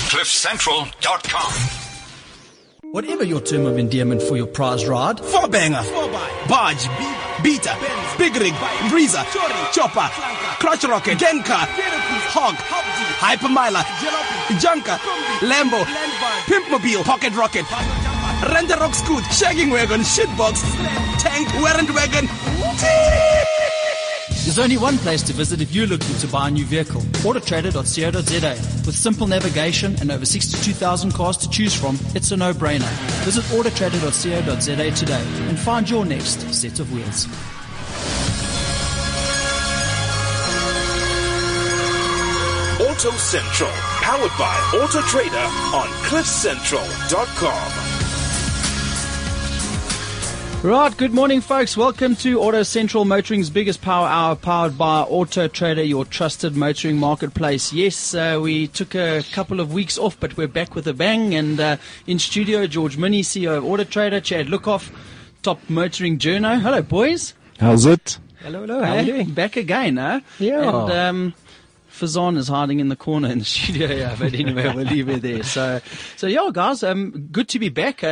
CliffCentral.com. Whatever your term of endearment for your prize ride, 4-banger, barge, beater, big rig, breezer, chopper, crotch rocket, Genka, hog, hypermiler, junker, Lambo, pimpmobile, pocket rocket, rent-a-rock scoot, shagging wagon, shitbox, tank, warrant wagon. there's only one place to visit if you're looking to buy a new vehicle. Autotrader.co.za. With simple navigation and over 62,000 cars to choose from, it's a no-brainer. Visit Autotrader.co.za today and find your next set of wheels. Auto Central, powered by Auto Trader on CliffCentral.com. Right, good morning, folks. Welcome to Auto Central, motoring's biggest power hour, powered by Auto Trader, your trusted motoring marketplace. Yes, we took a couple of weeks off, but we're back with a bang. And in studio, George Minnie, CEO of Auto Trader, Chad Lukhoff, top motoring journo. Hello, boys. How's it? Hello. How are you doing? Back again, huh? Yeah. And Fazan is hiding in the corner in the studio, yeah, but anyway, we'll leave it there. So yeah, guys, good to be back.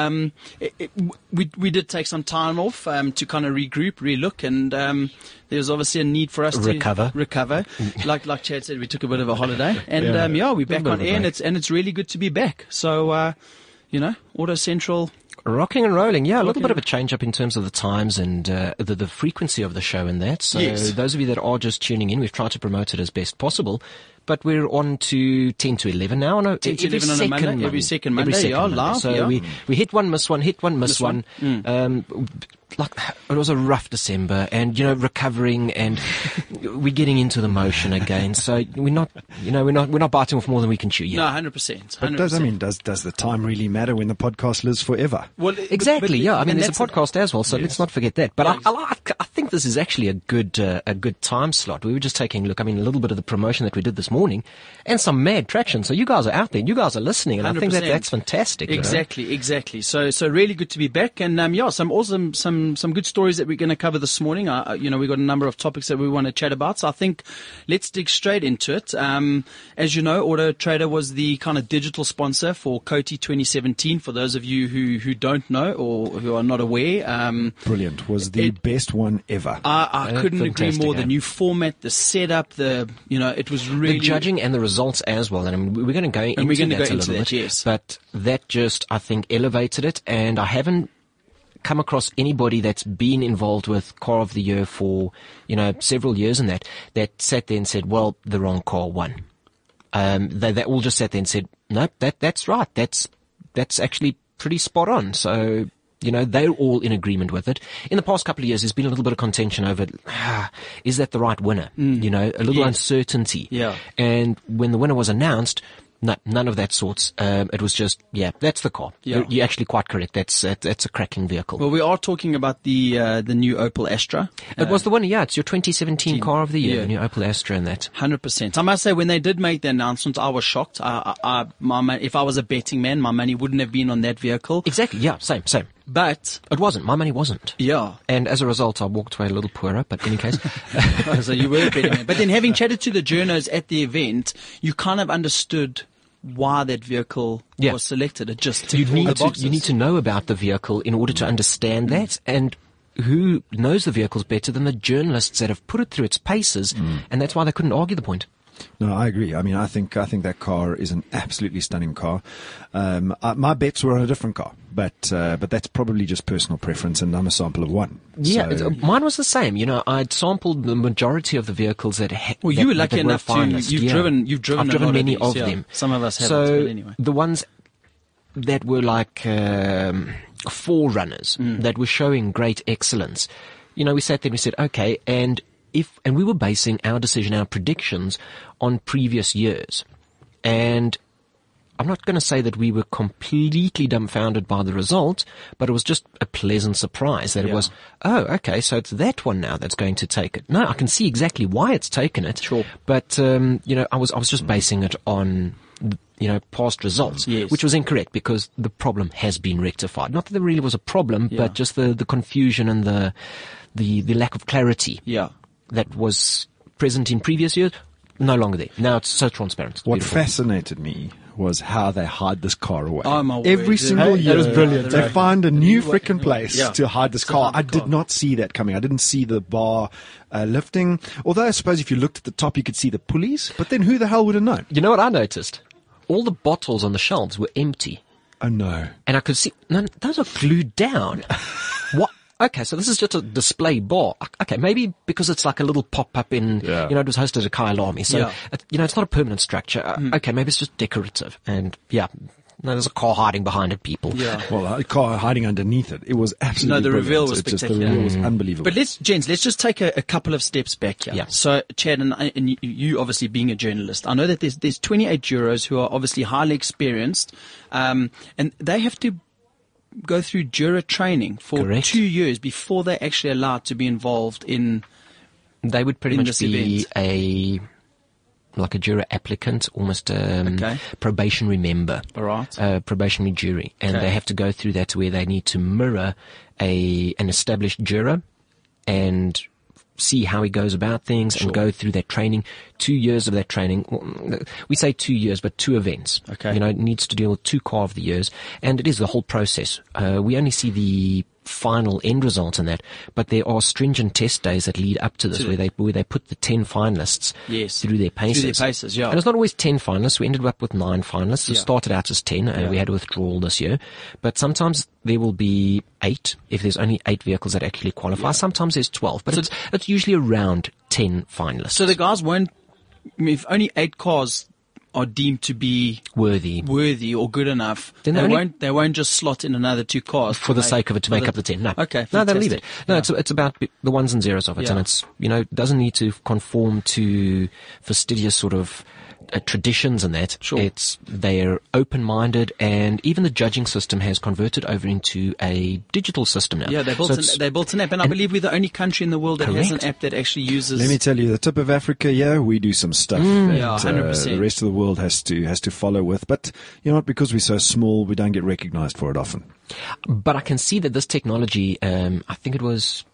We did take some time off to kind of regroup, relook, and there's obviously a need for us to recover. Like Chad said, we took a bit of a holiday, and we're back on air, and it's really good to be back. So Auto Central. Rocking and rolling, yeah. A little bit of a change up in terms of the times and the frequency of the show and that. So those of you that are just tuning in, we've tried to promote it as best possible. But we're on to 10 to 11 now. No, 10 to 11 on a Monday, every second Monday. Live. So we hit one, miss one, hit one, miss one. It was a rough December, and recovering, and we're getting into the motion again. So we're not biting off more than we can chew yet. No, 100%. But does the time really matter when the podcast lives forever? Well, exactly. Yeah, I mean, there's a podcast as well, so let's not forget that. But I think this is actually a good time slot. We were just taking a look. I mean, a little bit of the promotion that we did this morning, and some mad traction. So you guys are out there, you guys are listening, and 100%. I think that's fantastic. Exactly. So really good to be back, and some good stories that we're going to cover this morning. We've got a number of topics that we want to chat about. So I think let's dig straight into it. As you know, Auto Trader was the kind of digital sponsor for COTI 2017. For those of you who don't know or who are not aware, brilliant. Was the best one ever. I couldn't agree more. The new format, the setup, it was really the judging and the results as well. And we're going to go into that a little bit. Yes. But that just, I think, elevated it. And I haven't come across anybody that's been involved with Car of the Year for, several years and that sat there and said, well, the wrong car won. They all just sat there and said, no, that's right. That's actually pretty spot on. So, they're all in agreement with it. In the past couple of years, there's been a little bit of contention over, is that the right winner? A little uncertainty. Yeah. And when the winner was announced, no, none of that sorts. It was just, that's the car. Yeah. You're actually quite correct. That's a cracking vehicle. Well, we are talking about the new Opel Astra. It was the winner, yeah. It's your 2017 Car of the Year, the new Opel Astra and that. 100%. I must say, when they did make the announcement, I was shocked. If I was a betting man, my money wouldn't have been on that vehicle. Exactly, yeah, same. But it wasn't. My money wasn't. Yeah. And as a result, I walked away a little poorer, but in any case. So you were a betting man. But then having chatted to the journos at the event, you kind of understood why that vehicle was selected. It just you need to know about the vehicle in order to understand that, and who knows the vehicles better than the journalists that have put it through its paces, and that's why they couldn't argue the point. No, I agree. I mean, I think that car is an absolutely stunning car. My bets were on a different car, but that's probably just personal preference, and I'm a sample of one. Yeah, so mine was the same. I'd sampled the majority of the vehicles that. You were lucky enough to. You've driven. I've driven many of them. Some of us haven't. So but anyway, the ones that were like forerunners that were showing great excellence. We sat there and we said, okay, and we were basing our decision, our predictions on previous years. And I'm not going to say that we were completely dumbfounded by the result, but it was just a pleasant surprise that it was, okay, so it's that one now that's going to take it. No, I can see exactly why it's taken it. Sure. But, I was just basing it on, past results, which was incorrect because the problem has been rectified. Not that there really was a problem, but just the confusion and the lack of clarity. Yeah. That was present in previous years, no longer there. Now it's so transparent. What fascinated me was how they hide this car away. Oh, my word, Every dude. single Hey, year, that was brilliant, they right? find a new freaking place Yeah. to hide this To car. hide the I did car. not see that coming. I didn't see the bar lifting. Although I suppose if you looked at the top, you could see the pulleys. But then who the hell would have known? You know what I noticed? All the bottles on the shelves were empty. Oh, no. And I could see, no, those are glued down. What? Okay, so this is just a display bar. Okay, maybe because it's like a little pop-up in, Yeah. it was hosted at Kyalami. So, Yeah. it's not a permanent structure. Okay, maybe it's just decorative. And, yeah, no, there's a car hiding behind it, people. Yeah. Well, a car hiding underneath it. It was absolutely No, the brilliant. reveal was It's just the spectacular. reveal was unbelievable. But let's just take a couple of steps back here. Yeah. So, Chad, and you obviously being a journalist, I know that there's 28 jurors who are obviously highly experienced, and they have to go through juror training for Correct. 2 years before they're actually allowed to be involved in. They would pretty In much this be event. like a juror applicant, almost Okay. probationary member. All right. Probationary jury. And Okay. they have to go through that where they need to mirror an established juror and see how he goes about things and go through that training. 2 years of that training. We say 2 years, but 2 events. Okay. It needs to deal with 2 car of the years. And it is the whole process. We only see the final end result in that, but there are stringent test days that lead up to this where they put the 10 finalists Yes. through their paces. Through their paces, yeah. And it's not always 10 finalists. We ended up with 9 finalists. It Yeah. started out as 10, and we had a withdrawal this year. But sometimes there will be 8 if there's only 8 vehicles that actually qualify. Sometimes there's 12, but it's usually around 10 finalists. So the guys won't, if only 8 cars are deemed to be worthy or good enough, Then they won't just slot in another 2 cars for the sake of it to make up the 10. No. Okay. No, they'll leave it. fantastic. No, Yeah. it's about the ones and zeros of it, Yeah. and it's, it doesn't need to conform to fastidious sort of traditions and that. Sure. They're open-minded, and even the judging system has converted over into a digital system now. Yeah, they built an app, and I believe we're the only country in the world that has an Correct. app that actually uses. Let me tell you, the tip of Africa, we do some stuff that Yeah, 100%. the rest of the world has to follow with. But you know what? Because we're so small, we don't get recognized for it often. But I can see that this technology, I think it was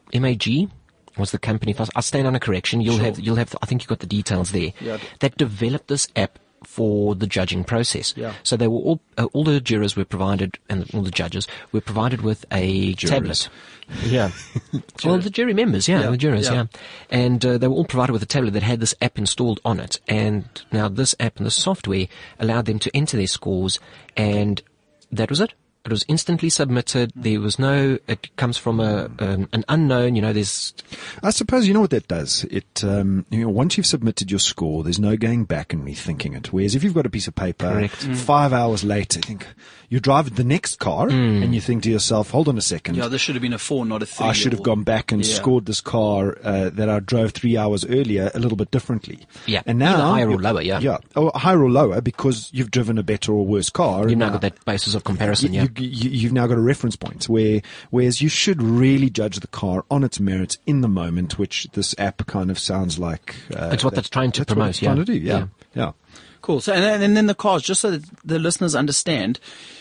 MAG was the company. I stand under correction. You'll have, I think you got the details there. Yeah. That developed this app for the judging process. Yeah. So they were all the jurors were provided, and all the judges were provided with a tablet. Yeah. Well, the jury members, the jurors, yeah. And they were all provided with a tablet that had this app installed on it. And now this app and the software allowed them to enter their scores, and that was it. It was instantly submitted. There was it comes from an unknown, there's... I suppose you know what that does. It once you've submitted your score, there's no going back and rethinking it. Whereas if you've got a piece of paper, Correct. 5 hours later, you drive the next car and you think to yourself, hold on a second. Yeah, this should have been a 4, not a 3. I should have gone back and scored this car that I drove 3 hours earlier a little bit differently. Yeah, and now either higher or lower, yeah. Yeah, or higher or lower because you've driven a better or worse car. You've and now got that basis of comparison, You've now got a reference point whereas you should really judge the car on its merits in the moment, which this app kind of sounds like. It's what that's trying to that's what promote, it's trying to do, yeah. Cool. So, and then the cars, just so that the listeners understand,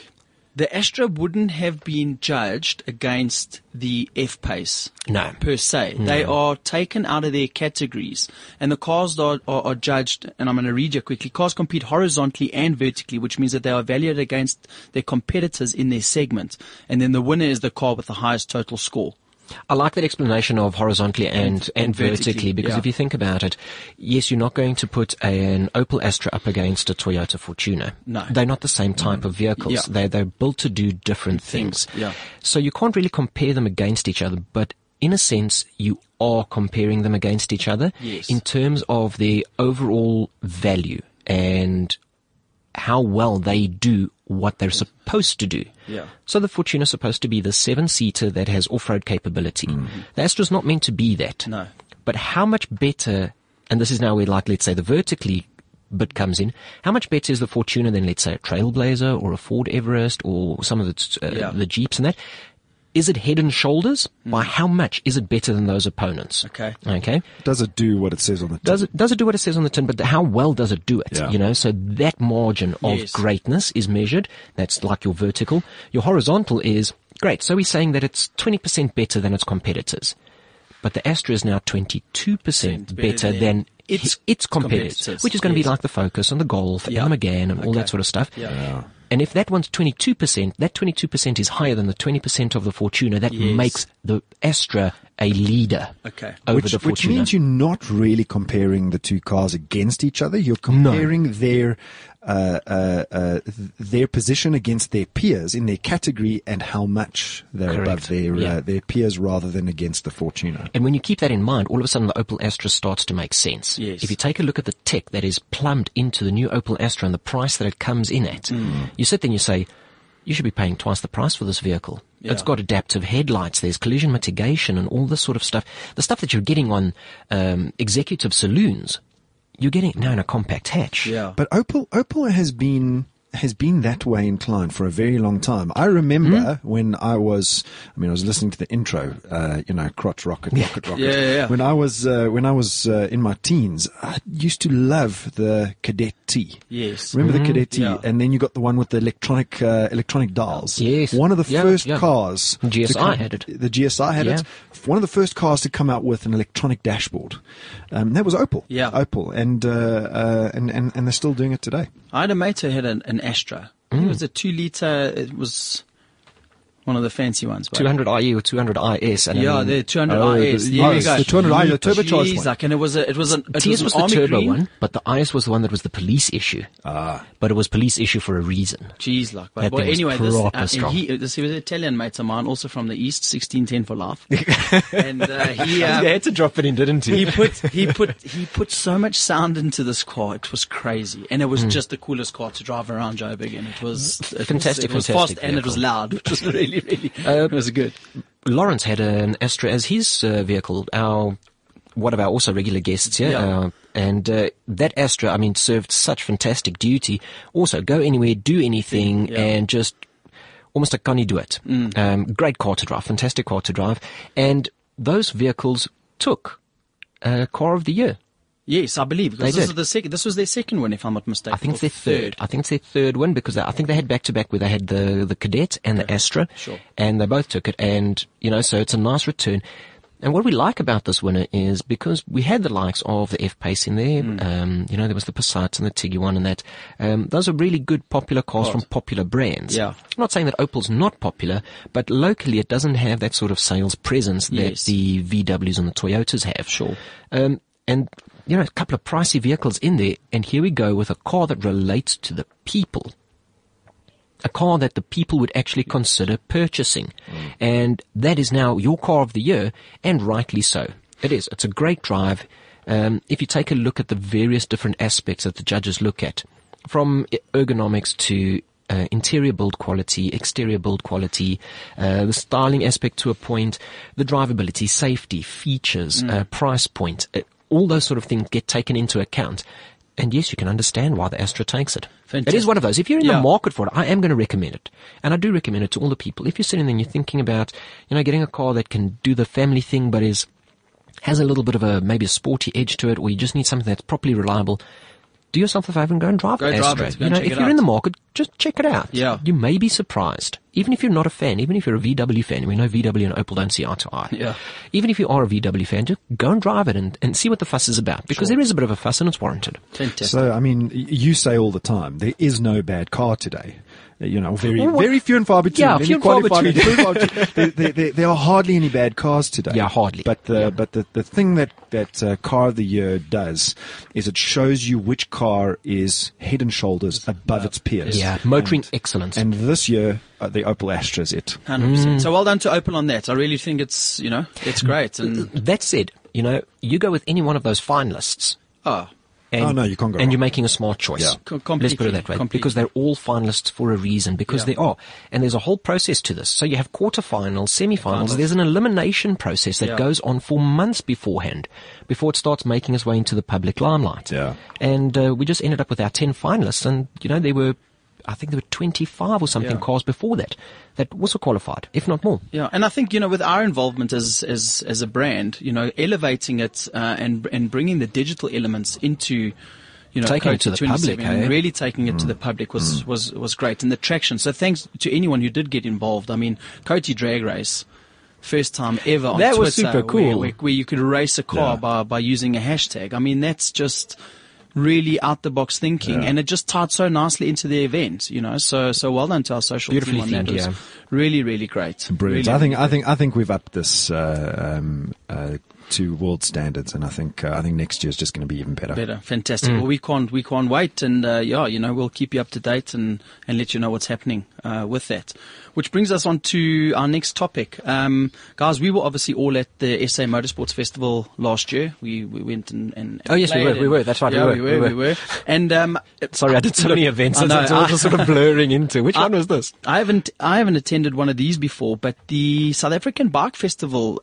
the Astra wouldn't have been judged against the F-Pace. No. Per se. No. They are taken out of their categories. And the cars are judged, and I'm going to read you quickly. Cars compete horizontally and vertically, which means that they are evaluated against their competitors in their segment. And then the winner is the car with the highest total score. I like that explanation of horizontally and vertically, because if you think about it, yes, you're not going to put an Opel Astra up against a Toyota Fortuner. No. They're not the same type of vehicles. Yeah. They're built to do different things. Yeah. So you can't really compare them against each other, but in a sense, you are comparing them against each other in terms of their overall value and how well they do what they're supposed to do. Yeah. So the Fortuner is supposed to be the 7-seater that has off-road capability. The Astra's not meant to be that. No. But how much better, and this is now where, let's say, the vertically bit comes in, how much better is the Fortuner than, let's say, a Trailblazer or a Ford Everest or some of the Jeeps and that? Is it head and shoulders? By how much is it better than those opponents? Okay. Does it do what it says on the tin? Does it do what it says on the tin? But how well does it do it? Yeah. So that margin of greatness is measured. That's like your vertical. Your horizontal is great. So we're saying that it's 20% better than its competitors. but the Astra is now 22% better than than its its competitors, which is going to be like the Focus and the Golf and the Megane and all that sort of stuff. Yeah. And if that one's 22%, that 22% is higher than the 20% of the Fortuner. That makes the Astra a leader over the Fortuner. Which means you're not really comparing the two cars against each other. You're comparing their position against their peers in their category and how much they're above their peers rather than against the Fortuner. And when you keep that in mind, all of a sudden the Opel Astra starts to make sense. Yes. If you take a look at the tech that is plumbed into the new Opel Astra and the price that it comes in at, you sit there and you say, you should be paying twice the price for this vehicle. Yeah. It's got adaptive headlights, there's collision mitigation and all this sort of stuff. The stuff that you're getting on executive saloons, you're getting it now in a compact hatch. Yeah. But Opel has been that way inclined for a very long time. I remember when I was listening to the intro, crotch rocket. Yeah. When I was in my teens, I used to love the Cadet T. Yes. Remember the Cadet T? Yeah. And then you got the one with the electronic dials. Yes. One of the first cars. GSI had it. The GSI had it. One of the first cars to come out with an electronic dashboard. That was Opel. Yeah. Opel. And they're still doing it today. I had a mate who had an Astra. It was a 2-liter. It was one of the fancy ones. 200IE or 200IS. And the 200IS. There you go. The 200i, the turbocharged one. And it was an TS was the army turbo green one, but the IS was the one that was the police issue. But it was police issue for a reason. Jeez, That thing was anyway, proper strong. he was an Italian mate of mine, also from the East, 1610 for life. And he had to drop it in, didn't he? he put so much sound into this car. It was crazy, and it was just the coolest car to drive around Joburg. And it was fantastic. It was fast and it was loud, which was really, really. It was good. Lawrence had an Astra as his vehicle. One of our also regular guests here. Yeah. And that Astra, served such fantastic duty. Also, go anywhere, do anything, and just almost like, can you do it? Great car to drive, fantastic car to drive. And those vehicles took Car of the Year. Yes, I believe, because this was their second one, if I'm not mistaken. I think it's their third. I think it's their third one, because I think they had back-to-back where they had the Cadet and the Astra. Sure. And they both took it. And, so it's a nice return. And what we like about this winner is because we had the likes of the F-Pace in there, there was the Passat and the Tiguan and that. Those are really good popular cars from popular brands. Yeah. I'm not saying that Opel's not popular, but locally it doesn't have that sort of sales presence that the VWs and the Toyotas have. Sure. And, a couple of pricey vehicles in there, and here we go with a car that relates to the people. A car that the people would actually consider purchasing. And that is now your Car of the Year, and rightly so. It is. It's a great drive. If you take a look at the various different aspects that the judges look at, from ergonomics to interior build quality, exterior build quality, the styling aspect to a point, the drivability, safety, features, price point, all those sort of things get taken into account. And yes, you can understand why the Astra takes it. Fantastic. It is one of those. If you're in the market for it, I am going to recommend it. And I do recommend it to all the people. If you're sitting there and you're thinking about, getting a car that can do the family thing but has a little bit of maybe a sporty edge to it, or you just need something that's properly reliable, do yourself a favor and go and drive the Astra. If you're in the market, just check it out. Yeah. You may be surprised. Even if you're not a fan, even if you're a VW fan, we know VW and Opel don't see eye to eye. Yeah. Even if you are a VW fan, just go and drive it and see what the fuss is about, because there is a bit of a fuss and it's warranted. Fantastic. So, you say all the time, there is no bad car today. Very few and far between. Yeah, few and far between. There are hardly any bad cars today. Yeah, hardly. But the thing that Car of the Year does is it shows you which car is head and shoulders above its peers. Yeah, motoring excellence. And this year, the Opel Astra is it. 100%. So well done to Opel on that. I really think it's great. And that said, you go with any one of those finalists. And, no, you can't go and wrong. you're making a smart choice. Yeah. Let's put it that way. Because they're all finalists for a reason. Because they are. And there's a whole process to this. So you have quarterfinals, semifinals. There's an elimination process that goes on for months beforehand, before it starts making its way into the public limelight. Yeah. And we just ended up with our 10 finalists. And, I think there were 25 or something cars before that also qualified, if not more. Yeah, and I think, with our involvement as a brand, elevating it and bringing the digital elements into, taking it to the public, really taking it to the public was great. And the traction. So thanks to anyone who did get involved. Coty Drag Race first time ever on That Twitter. was super cool. Where you could race a car by using a hashtag. I mean, that's just really out the box thinking, and it just tied so nicely into the event, so well done to our social team on that. It was really, really great. Brilliant. Really, I think we've upped this to world standards, and I think next year is just going to be even better. Fantastic. Well, we can't wait, and we'll keep you up to date and let you know what's happening with that. Which brings us on to our next topic. Guys, we were obviously all at the SA Motorsports Festival last year. We went and oh yes, we were. That's right. Yeah, we were. And sorry, I did so many events. It's all just sort of blurring into. Which one was this? I haven't attended one of these before, but the South African Bike Festival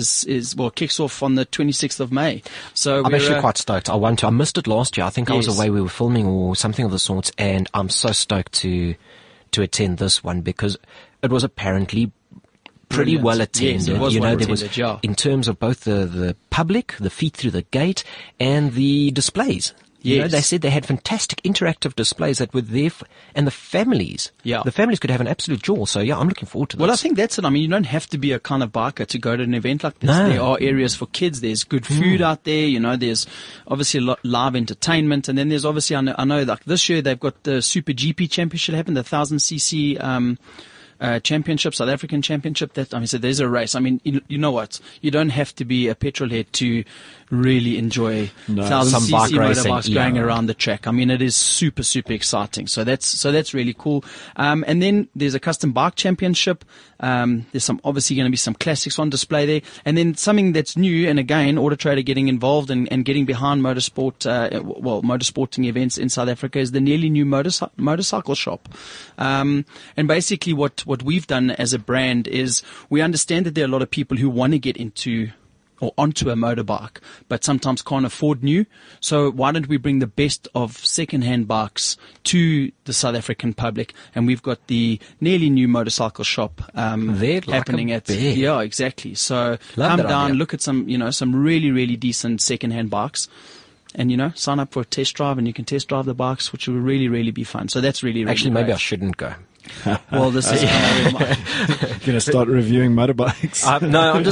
kicks off on the 26th of May. So I'm actually quite stoked. I missed it last year. I think I was away. We were filming or something of the sorts, and I'm so stoked to attend this one because it was apparently pretty well attended. Yes, it was there was in terms of both the public, the feet through the gate, and the displays. Yes. They said they had fantastic interactive displays that were there, and the families. Yeah. The families could have an absolute jaw. So I'm looking forward to this. Well, I think that's it. I mean, you don't have to be a kind of biker to go to an event like this. No. There are areas for kids. There's good food out there. There's obviously a lot live entertainment, and then there's obviously I know like this year they've got the Super GP Championship happened, the 1000cc. Championship, South African Championship. So there's a race. I mean, you know what? You don't have to be a petrolhead to really enjoy 1000cc motorbikes going around the track. I mean, it is super, super exciting. So that's really cool. And then there's a custom bike championship. There's obviously going to be some classics on display there. And then something that's new, and again, Auto Trader getting involved and getting behind motorsporting events in South Africa is the nearly new motorcycle shop. And basically what we've done as a brand is we understand that there are a lot of people who want to get into or onto a motorbike, but sometimes can't afford new. So why don't we bring the best of second-hand bikes to the South African public? And we've got the nearly new motorcycle shop happening at yeah, exactly. So come down, look at some really, really decent second-hand bikes. And, sign up for a test drive, and you can test drive the bikes, which will really, really be fun. So that's really, really actually great. Maybe I shouldn't go. Well, this is You're going to start reviewing motorbikes? No, I'm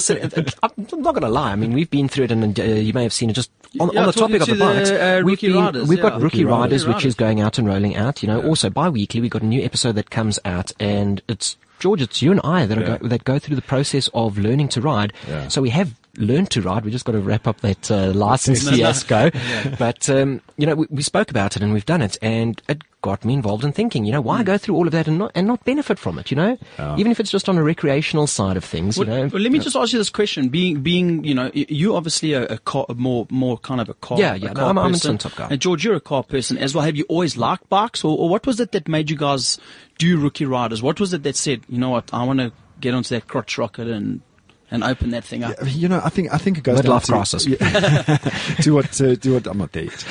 not going to lie. I mean, we've been through it, and you may have seen it just on the topic of the bikes. We've got Rookie Riders, which is going out and rolling out. Also bi-weekly, we've got a new episode that comes out, and it's George, it's you and I that go through the process of learning to ride. Yeah. So we have learned to ride. We just got to wrap up that license fiasco. Yeah. But we spoke about it and we've done it, and it got me involved in thinking. Why go through all of that and not benefit from it? Even if it's just on a recreational side of things. Well, let me just ask you this question: being you obviously a car, more kind of a car. Yeah. I'm a top guy. And George, you're a car person as well. Have you always liked bikes, or what was it that made you guys do Rookie Riders? What was it that said, you know what, I want to get onto that crotch rocket and open that thing up? Yeah, I think it goes down to crisis. Yeah, do what I'm not there yet.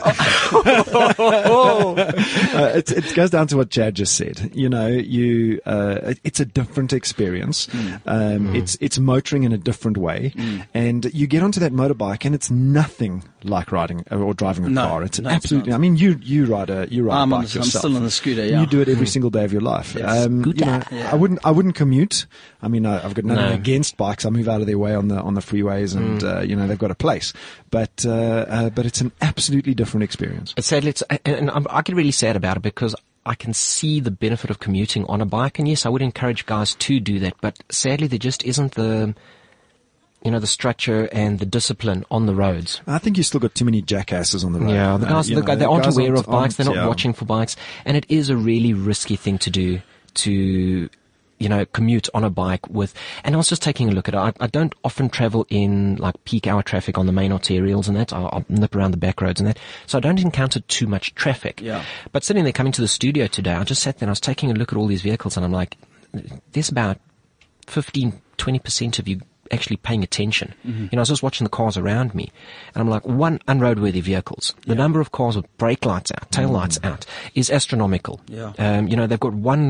It goes down to what Chad just said. It's a different experience. It's motoring in a different way, and you get onto that motorbike, and it's nothing like riding or driving a car. It's absolutely. I mean, you ride a bike yourself. I'm still on the scooter. Yeah, you do it every single day of your life. Yes. I wouldn't commute. I mean, I've got nothing against bikes. I move out of their way on the freeways, and they've got a place. But it's an absolutely different experience. Sadly, I get really sad about it because I can see the benefit of commuting on a bike, and yes, I would encourage guys to do that. But sadly, there just isn't the structure and the discipline on the roads. I think you still got too many jackasses on the road. Yeah, the guys they aren't aware of bikes. They're not watching for bikes, and it is a really risky thing to do to commute on a bike with. And I was just taking a look at it. I don't often travel in like peak hour traffic on the main arterials and that. I'll nip around the back roads and that. So I don't encounter too much traffic. Yeah. But sitting there coming to the studio today, I just sat there and I was taking a look at all these vehicles, and I'm like, there's about 15-20% of you actually paying attention. I was just watching the cars around me, and I'm like, one, unroadworthy vehicles. The number of cars with brake lights out, tail lights out is astronomical. Yeah. They've got one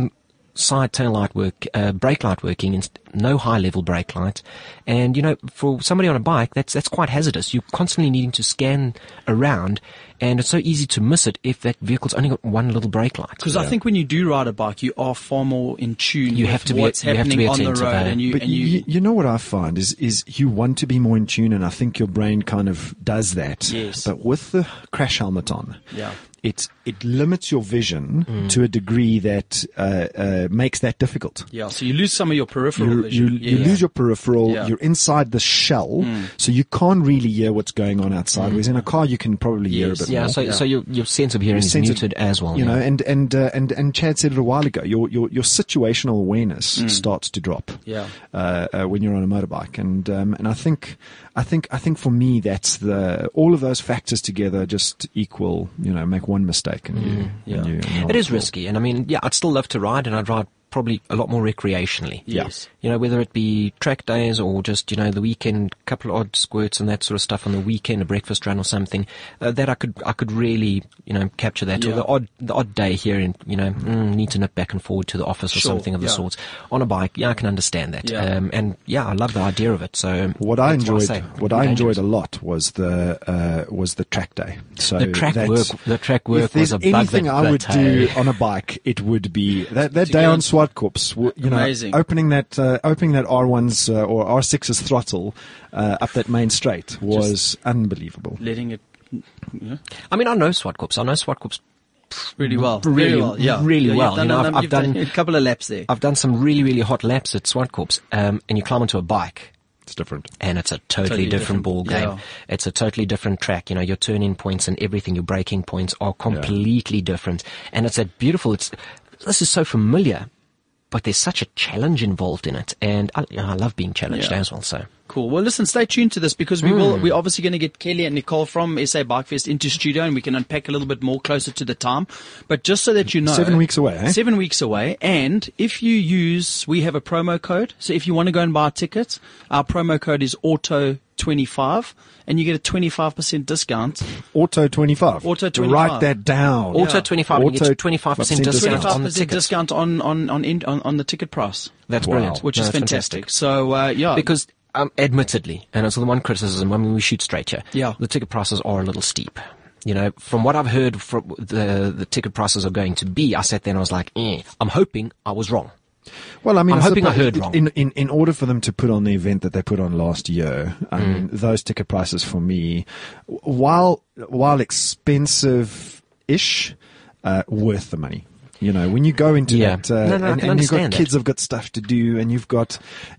side tail light work, brake light working, and no high level brake light. And, you know, for somebody on a bike, that's quite hazardous. You're constantly needing to scan around, and it's so easy to miss it if that vehicle's only got one little brake light. Because I think when you do ride a bike, you are far more in tune You with have to be- what's you have to happening be on the attentive, road. eh? But you know what I find is you want to be more in tune, and I think your brain kind of does that. Yes. But with the crash helmet on, Yeah. it limits your vision to a degree that makes that difficult. Yeah, so you lose some of your peripheral You vision. lose your peripheral. Yeah. You're inside the shell, so you can't really hear what's going on outside. Whereas in a car, you can probably hear a bit Yeah, more. so your sense of hearing is sense of- muted as well. You know, yeah. and Chad said it a while ago. Your situational awareness starts to drop. Yeah. When you're on a motorbike, and I think for me that's all of those factors together just equal. You know, make one mistake and It is risky, and I mean, yeah, I'd still love to ride, and I'd ride probably a lot more recreationally. Yes. You know, whether it be track days or just, you know, the weekend, couple of odd squirts and that sort of stuff on the weekend, a breakfast run or something, that I could really, you know, capture that. Yeah. Or the odd day here and, you know, need to nip back and forward to the office or Sure, something of the yeah. sorts. On a bike, yeah, I can understand that. Yeah. And yeah, I love the idea of it. So What I that's enjoyed, say, what I enjoyed dangerous. a lot was the track day. So The track work If there's was a bug anything that I would bit, do hey. on a bike, it would be that day go on and- Swartkops. You know, Amazing. opening that R1's or R6's throttle up that main straight was unbelievable. Letting it I mean, I know Swartkops. I know Swartkops really well. Really- Very well, yeah. really Yeah, well. You've done, You know, I've you've done- a couple of laps there. I've done some really, really hot laps at Swartkops, and you climb onto a bike, It's different. and it's a totally Totally different different, ball game. yeah. It's a totally different track. You know, your turn-in points and everything, your braking points are completely different. And it's this is so familiar, but there's such a challenge involved in it. And I love being challenged Yeah. as well, so. Cool. Well, listen, stay tuned to this because we're obviously going to get Kelly and Nicole from SA Bikefest into studio and we can unpack a little bit more closer to the time. But just so that you know. 7 weeks away, eh? 7 weeks away. And if you we have a promo code. So if you want to go and buy a ticket, our promo code is AUTO25 and you get a 25% discount. Auto 25. Auto 25. Write that down. Auto 25, and you get 25% discount on the 25% ticket. discount on the ticket price, That's Wow. brilliant. which No, is that's fantastic. So, yeah. Because admittedly, and it's the one criticism, I mean, we shoot straight here. Yeah. The ticket prices are a little steep. You know, from what I've heard from the ticket prices are going to be, I sat there and I was like, I'm hoping I was wrong. Well, I mean, I'm hoping I suppose heard wrong. In order for them to put on the event that they put on last year, those ticket prices for me, while expensive-ish, worth the money. You know, when you go into Yeah. that, No, I can and you've got understand that. kids have got stuff to do, and you've got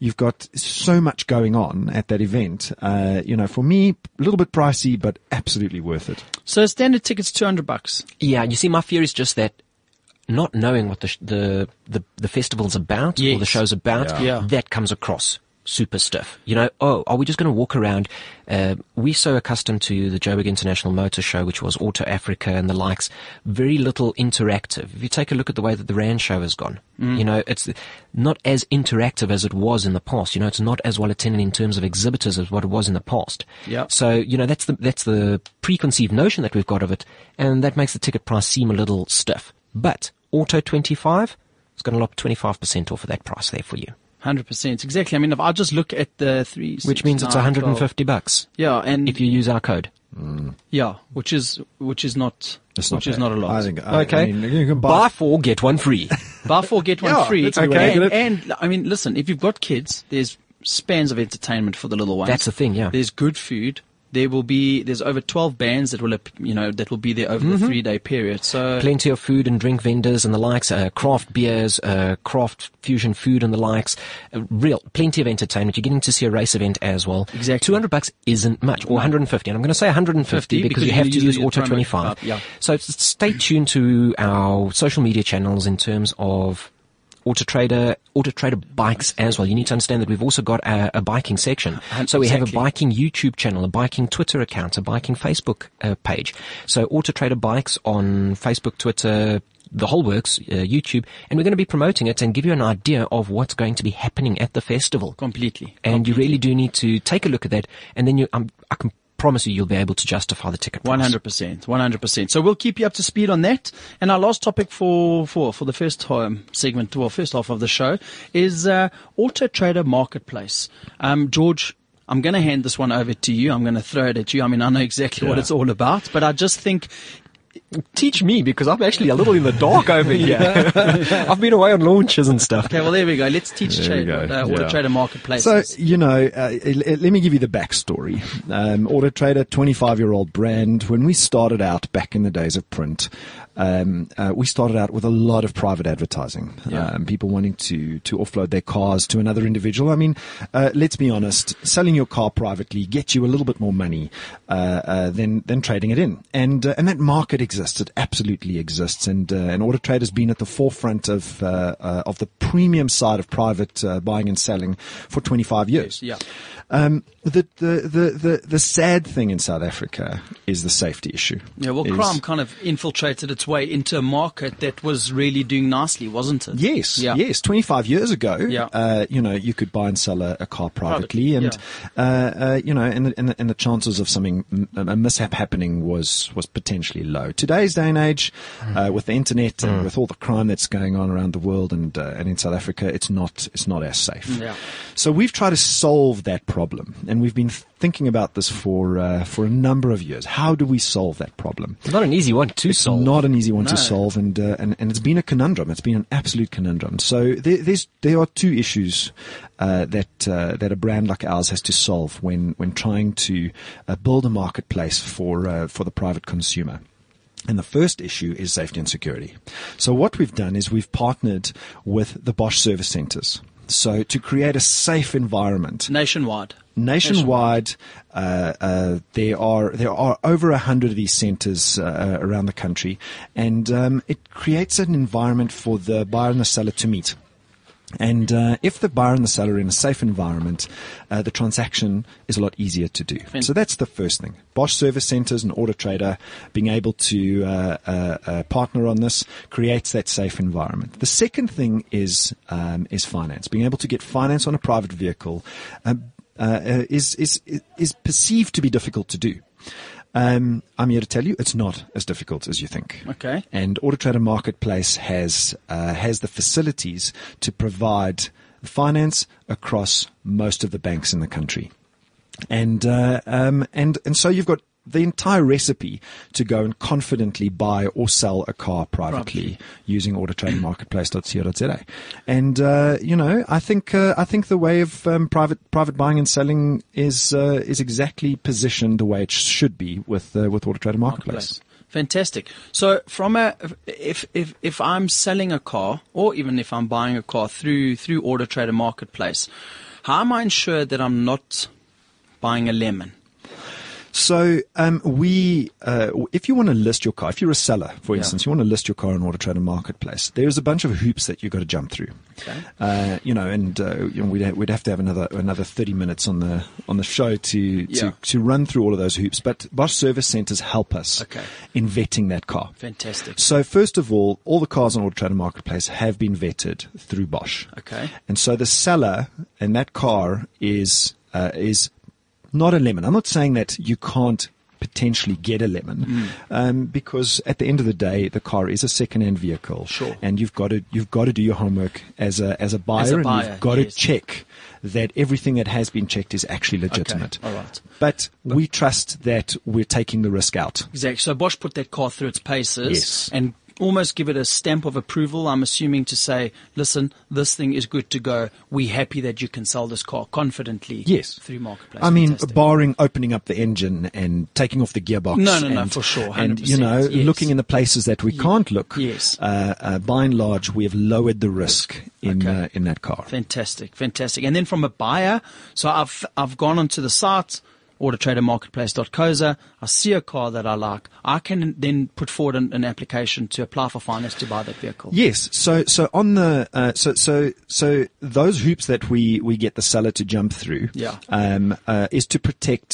so much going on at that event. You know, for me, a little bit pricey, but absolutely worth it. So standard tickets, $200. Yeah, you see, my fear is just that not knowing what the festival's about or the Yes. show's about, Yeah. that comes across super stiff. You know, are we just going to walk around? We're so accustomed to the Joburg International Motor Show, which was Auto Africa and the likes, very little interactive. If you take a look at the way that the Rand show has gone, you know, it's not as interactive as it was in the past. You know, it's not as well attended in terms of exhibitors as what it was in the past. Yeah. So, you know, that's the preconceived notion that we've got of it, and that makes the ticket price seem a little stiff. But Auto 25 is going to lock 25% off of that price there for you. 100%. Exactly. I mean, if I just look at the 3, Which means it's 150 bucks Yeah. And if you use our code. yeah, which is not, It's which is bad. not a lot. I think. Okay. I mean, you can Buy 4, get 1 free. Buy 4, get 1 Yeah, free. that's a good way to look at And I mean, listen, if you've got kids, there's spans of entertainment for the little ones. That's the thing, yeah. There's good food. There's over 12 bands that will be there over the 3-day period. So Plenty of food and drink vendors and the likes, craft beers, craft fusion food and the likes. Plenty of entertainment. You're getting to see a race event as well. Exactly. $200 isn't much, or 150. And I'm going to say 150 because you have to use Auto 25. Yeah. So stay tuned to our social media channels in terms of Auto Trader bikes as well. You need to understand that we've also got a biking section. So we have a Exactly. biking YouTube channel, a biking Twitter account, a biking Facebook page. So Auto Trader Bikes on Facebook, Twitter, the whole works, YouTube, and we're going to be promoting it and give you an idea of what's going to be happening at the festival. completely. And you really do need to take a look at that, and then I can promise you, you'll be able to justify the ticket price. 100%. So we'll keep you up to speed on that. And our last topic for the first segment, first half of the show, is Auto Trader Marketplace. George, I'm going to hand this one over to you. I'm going to throw it at you. I mean, I know exactly what it's all about, but I just think, teach me, because I'm actually a little in the dark over here. I've been away on launches and stuff. Okay, well, there we go. Let's teach Auto Trader Marketplace. So, let me give you the backstory. Auto Trader, 25-year-old brand. When we started out back in the days of print, we started out with a lot of private advertising. People wanting to offload their cars to another individual. I mean, let's be honest, selling your car privately gets you a little bit more money than trading it in. And that market exists. It absolutely exists. And Auto Trader has been at the forefront of the premium side of private buying and selling for 25 years. Yeah. The sad thing in South Africa is the safety issue. Yeah, well, crime kind of infiltrated its way into a market that was really doing nicely, wasn't it? Yes, yes. 25 years ago, you could buy and sell a car privately, and the chances of a mishap happening was potentially low. Today's day and age, with the internet and with all the crime that's going on around the world and in South Africa, it's not as safe. Yeah. So we've tried to solve that problem, and we've been thinking about this for a number of years. How do we solve that problem? It's not an easy one to solve. It's not an easy one to solve, and it's been a conundrum. It's been an absolute conundrum. So there are two issues that a brand like ours has to solve when trying to build a marketplace for the private consumer. And the first issue is safety and security. So what we've done is we've partnered with the Bosch service centers. So to create a safe environment. Nationwide. There are over 100 of these centers around the country, and it creates an environment for the buyer and the seller to meet. And if the buyer and the seller are in a safe environment, the transaction is a lot easier to do. So that's the first thing. Bosch Service Centers and Auto Trader being able to partner on this creates that safe environment. The second thing is finance. Being able to get finance on a private vehicle is perceived to be difficult to do. I'm here to tell you it's not as difficult as you think. Okay. And Auto Trader Marketplace has the facilities to provide finance across most of the banks in the country. And so you've got the entire recipe to go and confidently buy or sell a car privately using autotradermarketplace.co.za. And I think the way of private buying and selling is exactly positioned the way it should be with Auto Trader Marketplace. Fantastic. So if I'm selling a car, or even if I'm buying a car through Auto Trader Marketplace, how am I ensured that I'm not buying a lemon? So if you want to list your car, if you're a seller, for instance, you want to list your car on Auto Trader Marketplace, there's a bunch of hoops that you've got to jump through. Okay. We'd have to have another 30 minutes on the show to run through all of those hoops. But Bosch Service Centers help us in vetting that car. Fantastic. So first of all the cars on Auto Trader Marketplace have been vetted through Bosch. Okay. And so the seller and that car is not a lemon. I'm not saying that you can't potentially get a lemon, because at the end of the day, the car is a second-hand vehicle, and you've got to do your homework as a buyer, and you've got to check that everything that has been checked is actually legitimate. Okay. All right. But we trust that we're taking the risk out. Exactly. So Bosch put that car through its paces, and almost give it a stamp of approval, I'm assuming, to say, listen, this thing is good to go. We're happy that you can sell this car confidently through Marketplace. I mean, barring opening up the engine and taking off the gearbox. No, for sure. 100%. And, looking in the places that we can't look. Yes. By and large, we have lowered the risk in that car. Fantastic. And then from a buyer, so I've gone onto the site, autotradermarketplace.co.za. I see a car that I like. I can then put forward an application to apply for finance to buy that vehicle. Yes. So on the so those hoops that we get the seller to jump through, is to protect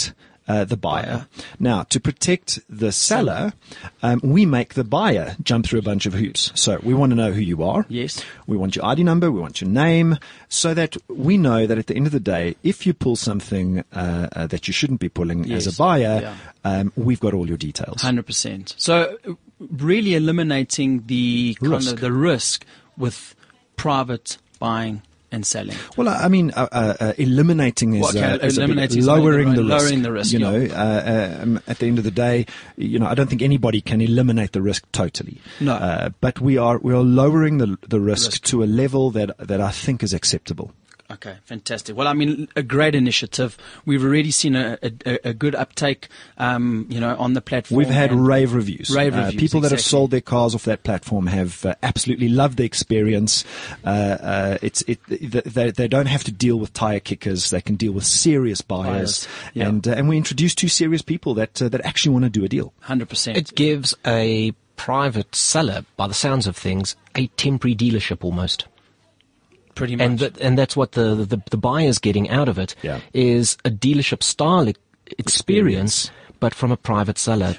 the buyer. Now, to protect the seller, we make the buyer jump through a bunch of hoops. So we want to know who you are. Yes. We want your ID number. We want your name, so that we know that at the end of the day, if you pull something that you shouldn't be pulling as a buyer, we've got all your details. 100%. So really eliminating the kind of the risk with private buying and selling. Well, I mean, eliminating is, lowering the risk. You know, at the end of the day, you know, I don't think anybody can eliminate the risk totally. No. But we are lowering the risk to a level that I think is acceptable. Okay, fantastic. Well, I mean, a great initiative. We've already seen a good uptake, you know, on the platform. We've had rave reviews. People that have exactly. sold their cars off that platform have absolutely loved the experience. They don't have to deal with tire kickers. They can deal with serious buyers. Yeah. And we introduced two serious people that actually want to do a deal. 100%. It gives a private seller, by the sounds of things, a temporary dealership almost. Pretty much. And that's what the buyer's getting out of it is a dealership style experience, but from a private seller.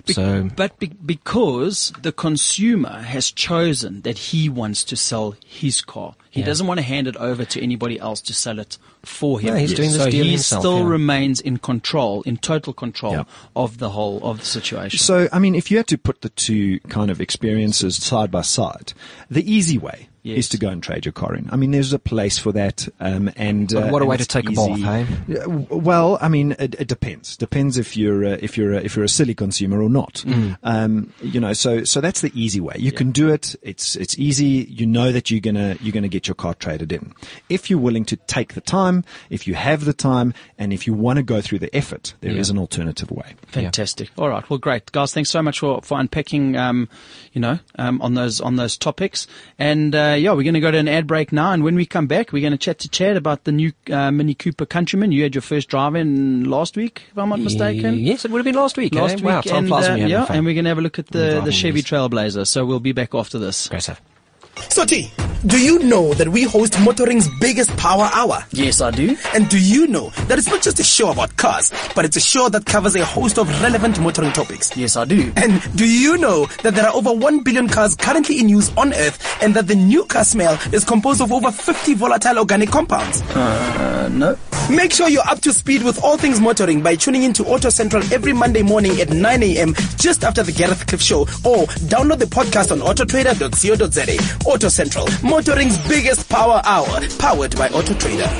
Because the consumer has chosen that he wants to sell his car. He doesn't want to hand it over to anybody else to sell it for him. No, he's doing this so deal he himself, still remains in total control of the situation. So, I mean, if you had to put the two kind of experiences side by side, the easy way is to go and trade your car in. I mean, there's a place for that. But what a way to take a bath, hey? Well, I mean, it depends. Depends if you're a silly consumer or not. You know, so that's the easy way. You can do it. It's easy. You know that you're gonna get your car traded in. If you're willing to take the time, if you have the time, and if you want to go through the effort, there is an alternative way. Fantastic. All right. Well, great, guys. Thanks so much for unpacking, you know, on those topics. And we're going to go to an ad break now. And when we come back, we're going to chat to Chad about the new Mini Cooper Countryman. You had your first drive in last week, if I'm not mistaken. Yes, it would have been last week. Last week. Wow, time flies when you're having fun. And we're going to have a look at the Chevy Trailblazer. So we'll be back after this. Great stuff. So T, do you know that we host Motoring's biggest power hour? Yes, I do. And do you know that it's not just a show about cars, but it's a show that covers a host of relevant motoring topics? Yes, I do. And do you know that there are over 1 billion cars currently in use on Earth, and that the new car smell is composed of over 50 volatile organic compounds? No. Make sure you're up to speed with all things motoring by tuning in to Auto Central every Monday morning at 9 a.m. just after the Gareth Cliff Show, or download the podcast on autotrader.co.za. Auto Central, motoring's biggest power hour, powered by Auto Trader.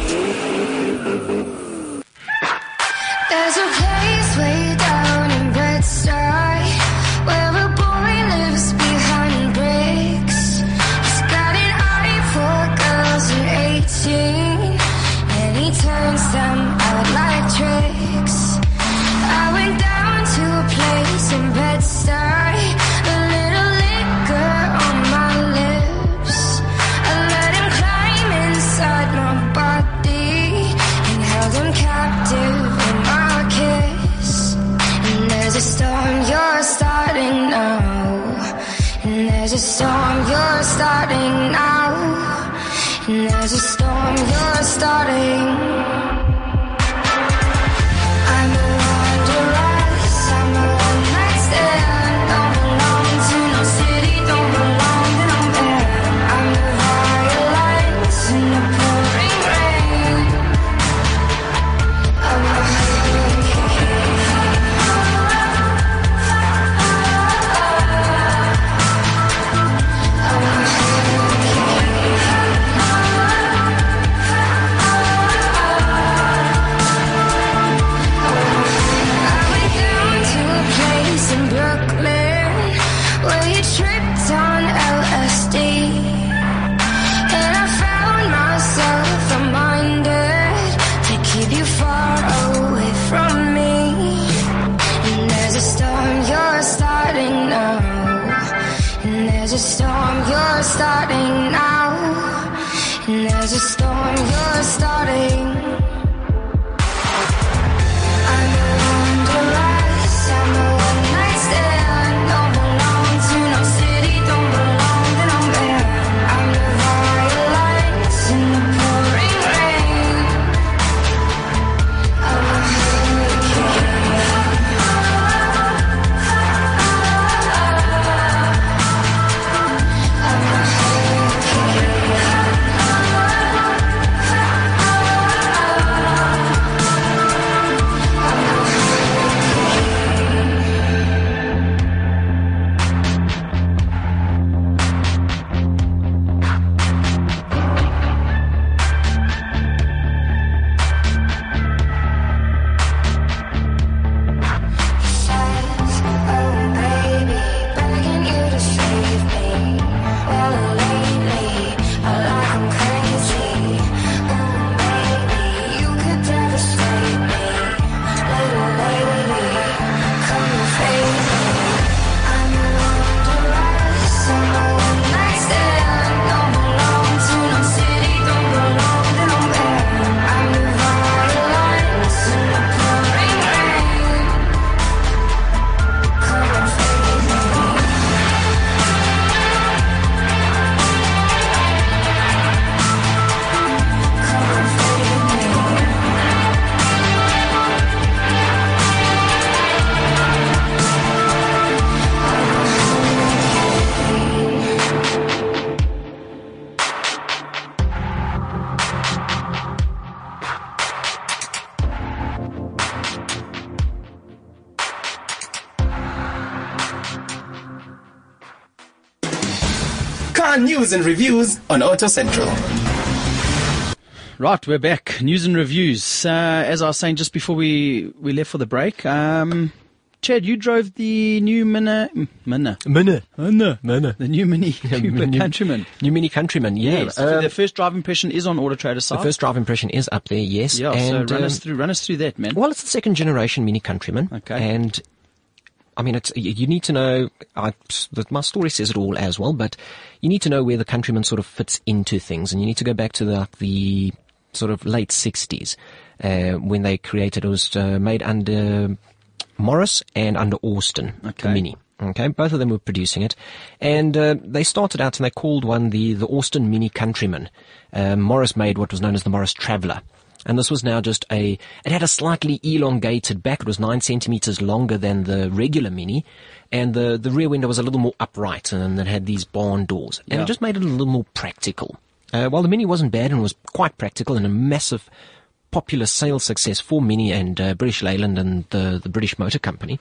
There's a place way down in Bed-Stuy where a boy lives behind bricks. He's got an eye for girls in 18, and he turns them out like tricks. I went down to a place in Bed-Stuy, a little liquor on my lips. I let him climb inside my body and held him captive in my kiss. And there's a storm you're starting now, and there's a storm you're starting now, and there's a storm you're starting. I'm a wanderess, I'm a one-night stand. Don't belong to no city, don't belong to no man. I'm the violence in the pouring rain. I'm a starting now, and there's a storm you're starting. I'm a wanderess, I'm a one-night stand. Don't belong to no city, don't belong to no man. I'm the violence in the pouring rain. I'm a hurricane. news and reviews on Auto Central. Right, we're back. News and reviews. As I was saying just before we left for the break, Chad, you drove the new the new Mini Cooper Countryman. New Mini Countryman, yeah. Yes. So the first drive impression is on Auto Trader site. The first drive impression is up there, yes. Yeah, and, so run us through that, man. Well, it's the second generation Mini Countryman. Okay. And I mean, you need to know, my story says it all as well, but you need to know where the Countryman sort of fits into things, and you need to go back to the sort of late 60s, when they created, it was made under Morris and under Austin, the Mini. Okay, both of them were producing it, and they started out and they called one the Austin Mini Countryman. Morris made what was known as the Morris Traveller, and this was now just it had a slightly elongated back. It was 9 centimeters longer than the regular Mini, and the rear window was a little more upright, and it had these barn doors, and it just made it a little more practical. While the Mini wasn't bad and was quite practical and a massive popular sales success for Mini and British Leyland and the British Motor Company,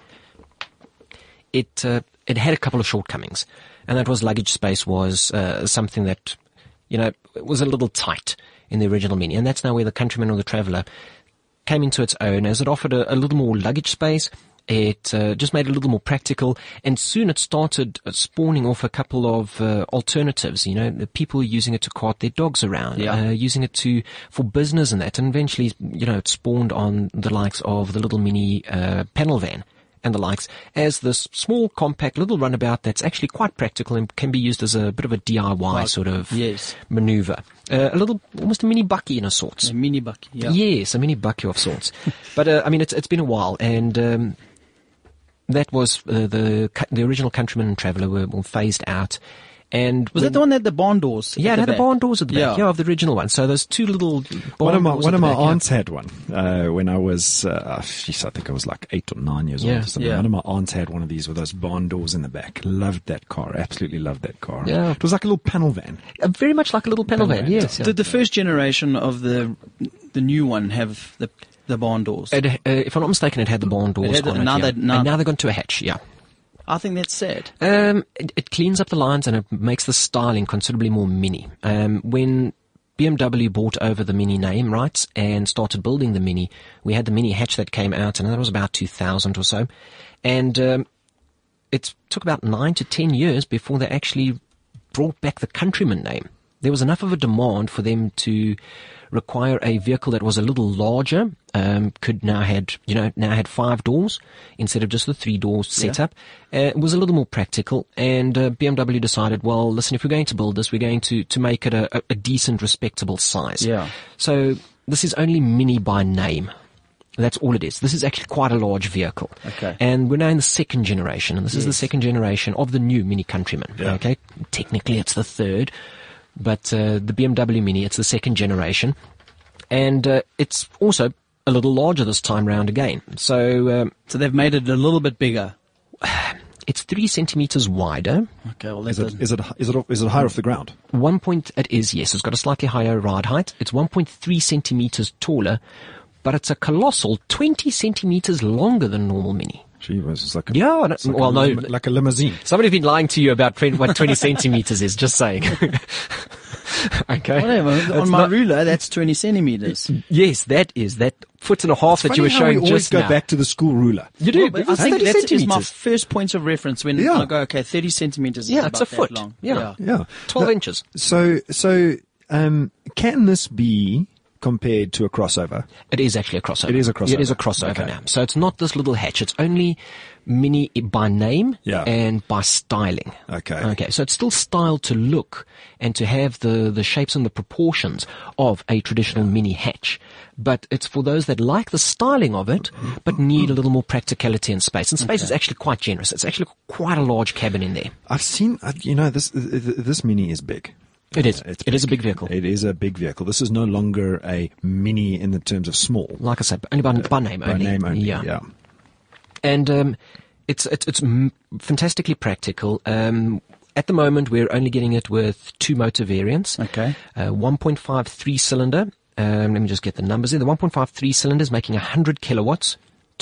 it had a couple of shortcomings, and that was luggage space was something that, it was a little tight in the original Mini, and that's now where the Countryman or the Traveller came into its own, as it offered a little more luggage space. It just made it a little more practical, and soon it started spawning off a couple of alternatives. The people using it to cart their dogs around, using it for business and that. And eventually, it spawned on the likes of the little Mini panel van and the likes, as this small, compact little runabout that's actually quite practical and can be used as a bit of a DIY sort of maneuver. Almost a mini bucky in a sorts. A mini bucky, yeah. Yes, a mini bucky of sorts. But I mean, it's been a while, and that was the original Countryman and Traveller were phased out. And was that the one that had the barn doors? Yeah, it had the barn doors at the back. Yeah, of the original one. So there's two little barn doors. One of my aunts had one when I was, I think I was like 8 or 9 years old or something. One of my aunts had one of these with those barn doors in the back. Loved that car. Absolutely loved that car. Yeah. It was like a little panel van. Very much like a little panel van, yes. Did the first generation of the new one have the barn doors? If I'm not mistaken, it had the barn doors on it. And now they've gone to a hatch, yeah. I think that's sad. It cleans up the lines and it makes the styling considerably more Mini. When BMW bought over the Mini name rights and started building the Mini, we had the Mini hatch that came out, and that was about 2000 or so. And it took about 9 to 10 years before they actually brought back the Countryman name. There was enough of a demand for them to require a vehicle that was a little larger, now had 5 doors instead of just the 3 doors setup. It was a little more practical, and BMW decided, well, listen, if we're going to build this, we're going to make it a decent, respectable size. Yeah. So this is only Mini by name. That's all it is. This is actually quite a large vehicle. Okay. And we're now in the second generation, and this is the second generation of the new Mini Countryman. Yeah. Okay. Technically it's the third, but the BMW Mini, it's the second generation. And it's also a little larger this time round again. So they've made it a little bit bigger. It's 3 centimeters wider. Okay, well, Is it higher off the ground? It is, yes. It's got a slightly higher ride height. It's 1.3 centimeters taller, but it's a colossal 20 centimeters longer than normal Mini. Gee, it's like like a limousine. Somebody's been lying to you about what 20 centimeters is, just saying. Okay. Whatever. On my ruler, that's 20 centimeters. Yes, that foot and a half that you were showing we always just now. go back to the school ruler. You do. Well, I think that is my first point of reference when I go, okay, 30 centimeters is it's a foot. That long. Yeah. 12 inches. So, can this be compared to a crossover? It is actually a crossover. It is a crossover. It is a crossover Okay. now. So it's not this little hatch. It's only Mini by name and by styling. Okay. So it's still styled to look and to have the shapes and the proportions of a traditional Mini hatch. But it's for those that like the styling of it, but need a little more practicality and space. And space is actually quite generous. It's actually quite a large cabin in there. I've seen, this Mini is big. It is. It is a big vehicle. It is a big vehicle. This is no longer a Mini in the terms of small. Like I said, only by name only. By name only, yeah. And it's fantastically practical. At the moment, we're only getting it with 2 motor variants. Okay. 1.5 3-cylinder. Let me just get the numbers in. The 1.5 3-cylinder is making 100 kilowatts,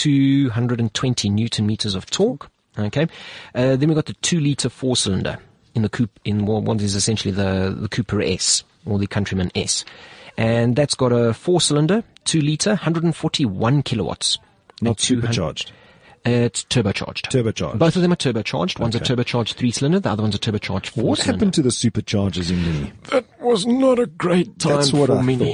220 Newton meters of torque. Okay. Then we've got the 2-liter 4-cylinder. in the coupe, in what is essentially the Cooper S, or the Countryman S. And that's got a 4-cylinder, 2-litre, 141 kilowatts. Not And 200 supercharged. It's turbocharged. Turbocharged. Both of them are turbocharged. One's a Okay. turbocharged 3-cylinder, the other one's a turbocharged 4-cylinder. What happened to the superchargers in Mini? That was not a great time That's what for I Mini.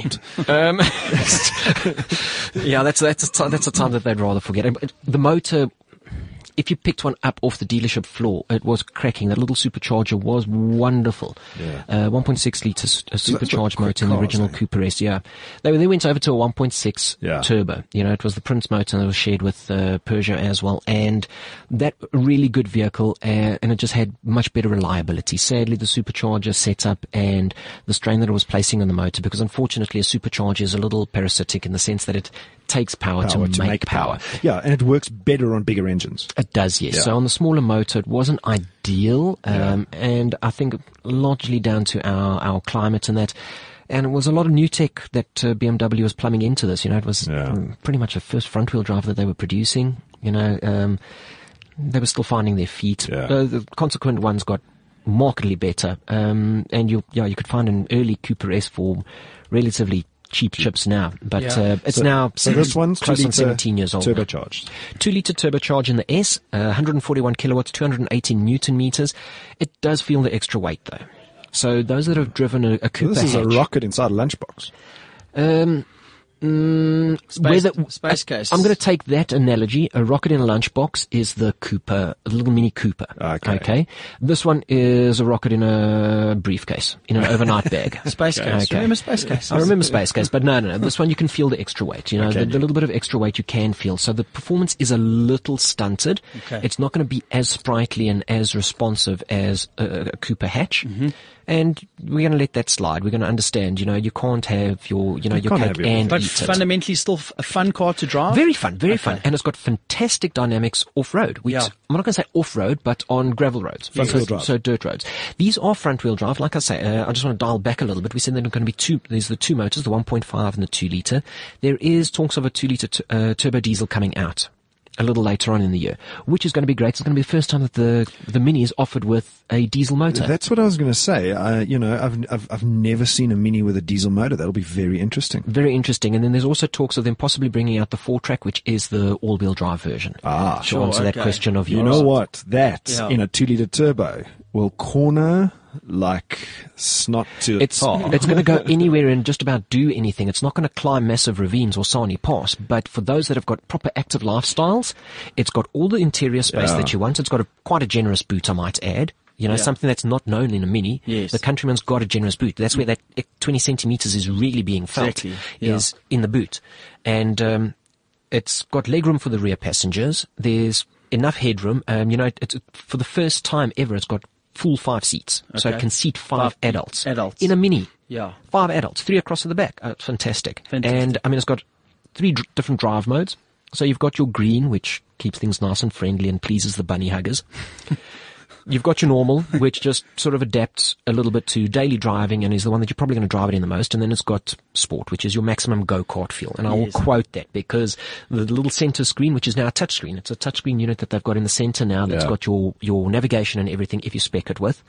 Yeah, that's a time that they'd rather forget. The motor, if you picked one up off the dealership floor, it was cracking. That little supercharger was wonderful. Yeah. 1.6 litres supercharged quick motor in the cars, original eh? Cooper S, yeah. They went over to a 1.6 Yeah. turbo. You know, it was the Prince motor that was shared with Peugeot as well. And that really good vehicle, and it just had much better reliability. Sadly, the supercharger setup and the strain that it was placing on the motor, because unfortunately a supercharger is a little parasitic in the sense that it takes power to make power. Yeah, and it works better on bigger engines. It does, yes. Yeah. So on the smaller motor, it wasn't ideal, and I think largely down to our climate and that. And it was a lot of new tech that BMW was plumbing into this. You know, it was pretty much the first front-wheel drive that they were producing. You know, they were still finding their feet. Yeah. The consequent ones got markedly better, and you could find an early Cooper S for relatively cheap chips now, but it's now So this one's close on 2-litre 17 years old. now. turbocharged. 2-litre turbocharge in the S, 141 kilowatts, 218 newton meters. It does feel the extra weight though. So those that have driven a Cooper This is a hatch, rocket inside a lunchbox. Space case. I'm going to take that analogy. A rocket in a lunchbox is the Cooper, a little Mini Cooper. Okay. This one is a rocket in a briefcase, in an overnight bag. Space case. Okay. Remember Space case? I remember Space Case, but no. This one you can feel the extra weight. You know, Okay. the little bit of extra weight you can feel. So the performance is a little stunted. Okay. It's not going to be as sprightly and as responsive as a Cooper hatch. And we're going to let that slide. We're going to understand, you know, you can't have your can't cake have your and But eat it. fundamentally still a fun car to drive? Very fun, very fun. And it's got fantastic dynamics off-road. Which, Yeah. I'm not going to say off-road, but on gravel roads. Front-wheel drive. So dirt roads. These are front-wheel drive. Like I say, I just want to dial back a little bit. We said there are going to be there's the two motors, the 1.5 and the 2-litre. There is talks of a 2-litre turbo diesel coming out a little later on in the year, which is going to be great. It's going to be the first time that the Mini is offered with a diesel motor. That's what I was going to say. I've never seen a Mini with a diesel motor. That'll be very interesting. Very interesting. And then there's also talks of them possibly bringing out the 4-track, which is the all-wheel drive version. Ah, to sure, answer that okay. question of yours. You know what? That Yeah. in a 2-litre turbo will corner like snot to a It's tar. going to go anywhere and just about do anything. It's not going to climb massive ravines or Sani Pass, but for those that have got proper active lifestyles, it's got all the interior space that you want. It's got quite a generous boot, I might add. You know, something that's not known in a Mini. Yes. The Countryman's got a generous boot. That's where that 20 centimeters is really being felt, Exactly, yeah. is in the boot. And it's got legroom for the rear passengers. There's enough headroom. It's, for the first time ever, it's got full 5 seats. So it Okay. can seat 5 adults. Adults. In a Mini. Yeah. 5 adults, 3 across to the back. It's fantastic. Fantastic. And I mean, it's got 3 different drive modes. So you've got your green, which keeps things nice and friendly and pleases the bunny huggers. You've got your normal, which just sort of adapts a little bit to daily driving and is the one that you're probably going to drive it in the most. And then it's got sport, which is your maximum go-kart feel. And I will quote that because the little center screen, which is now a touchscreen, it's a touchscreen unit that they've got in the center now that's got your navigation and everything if you spec it with.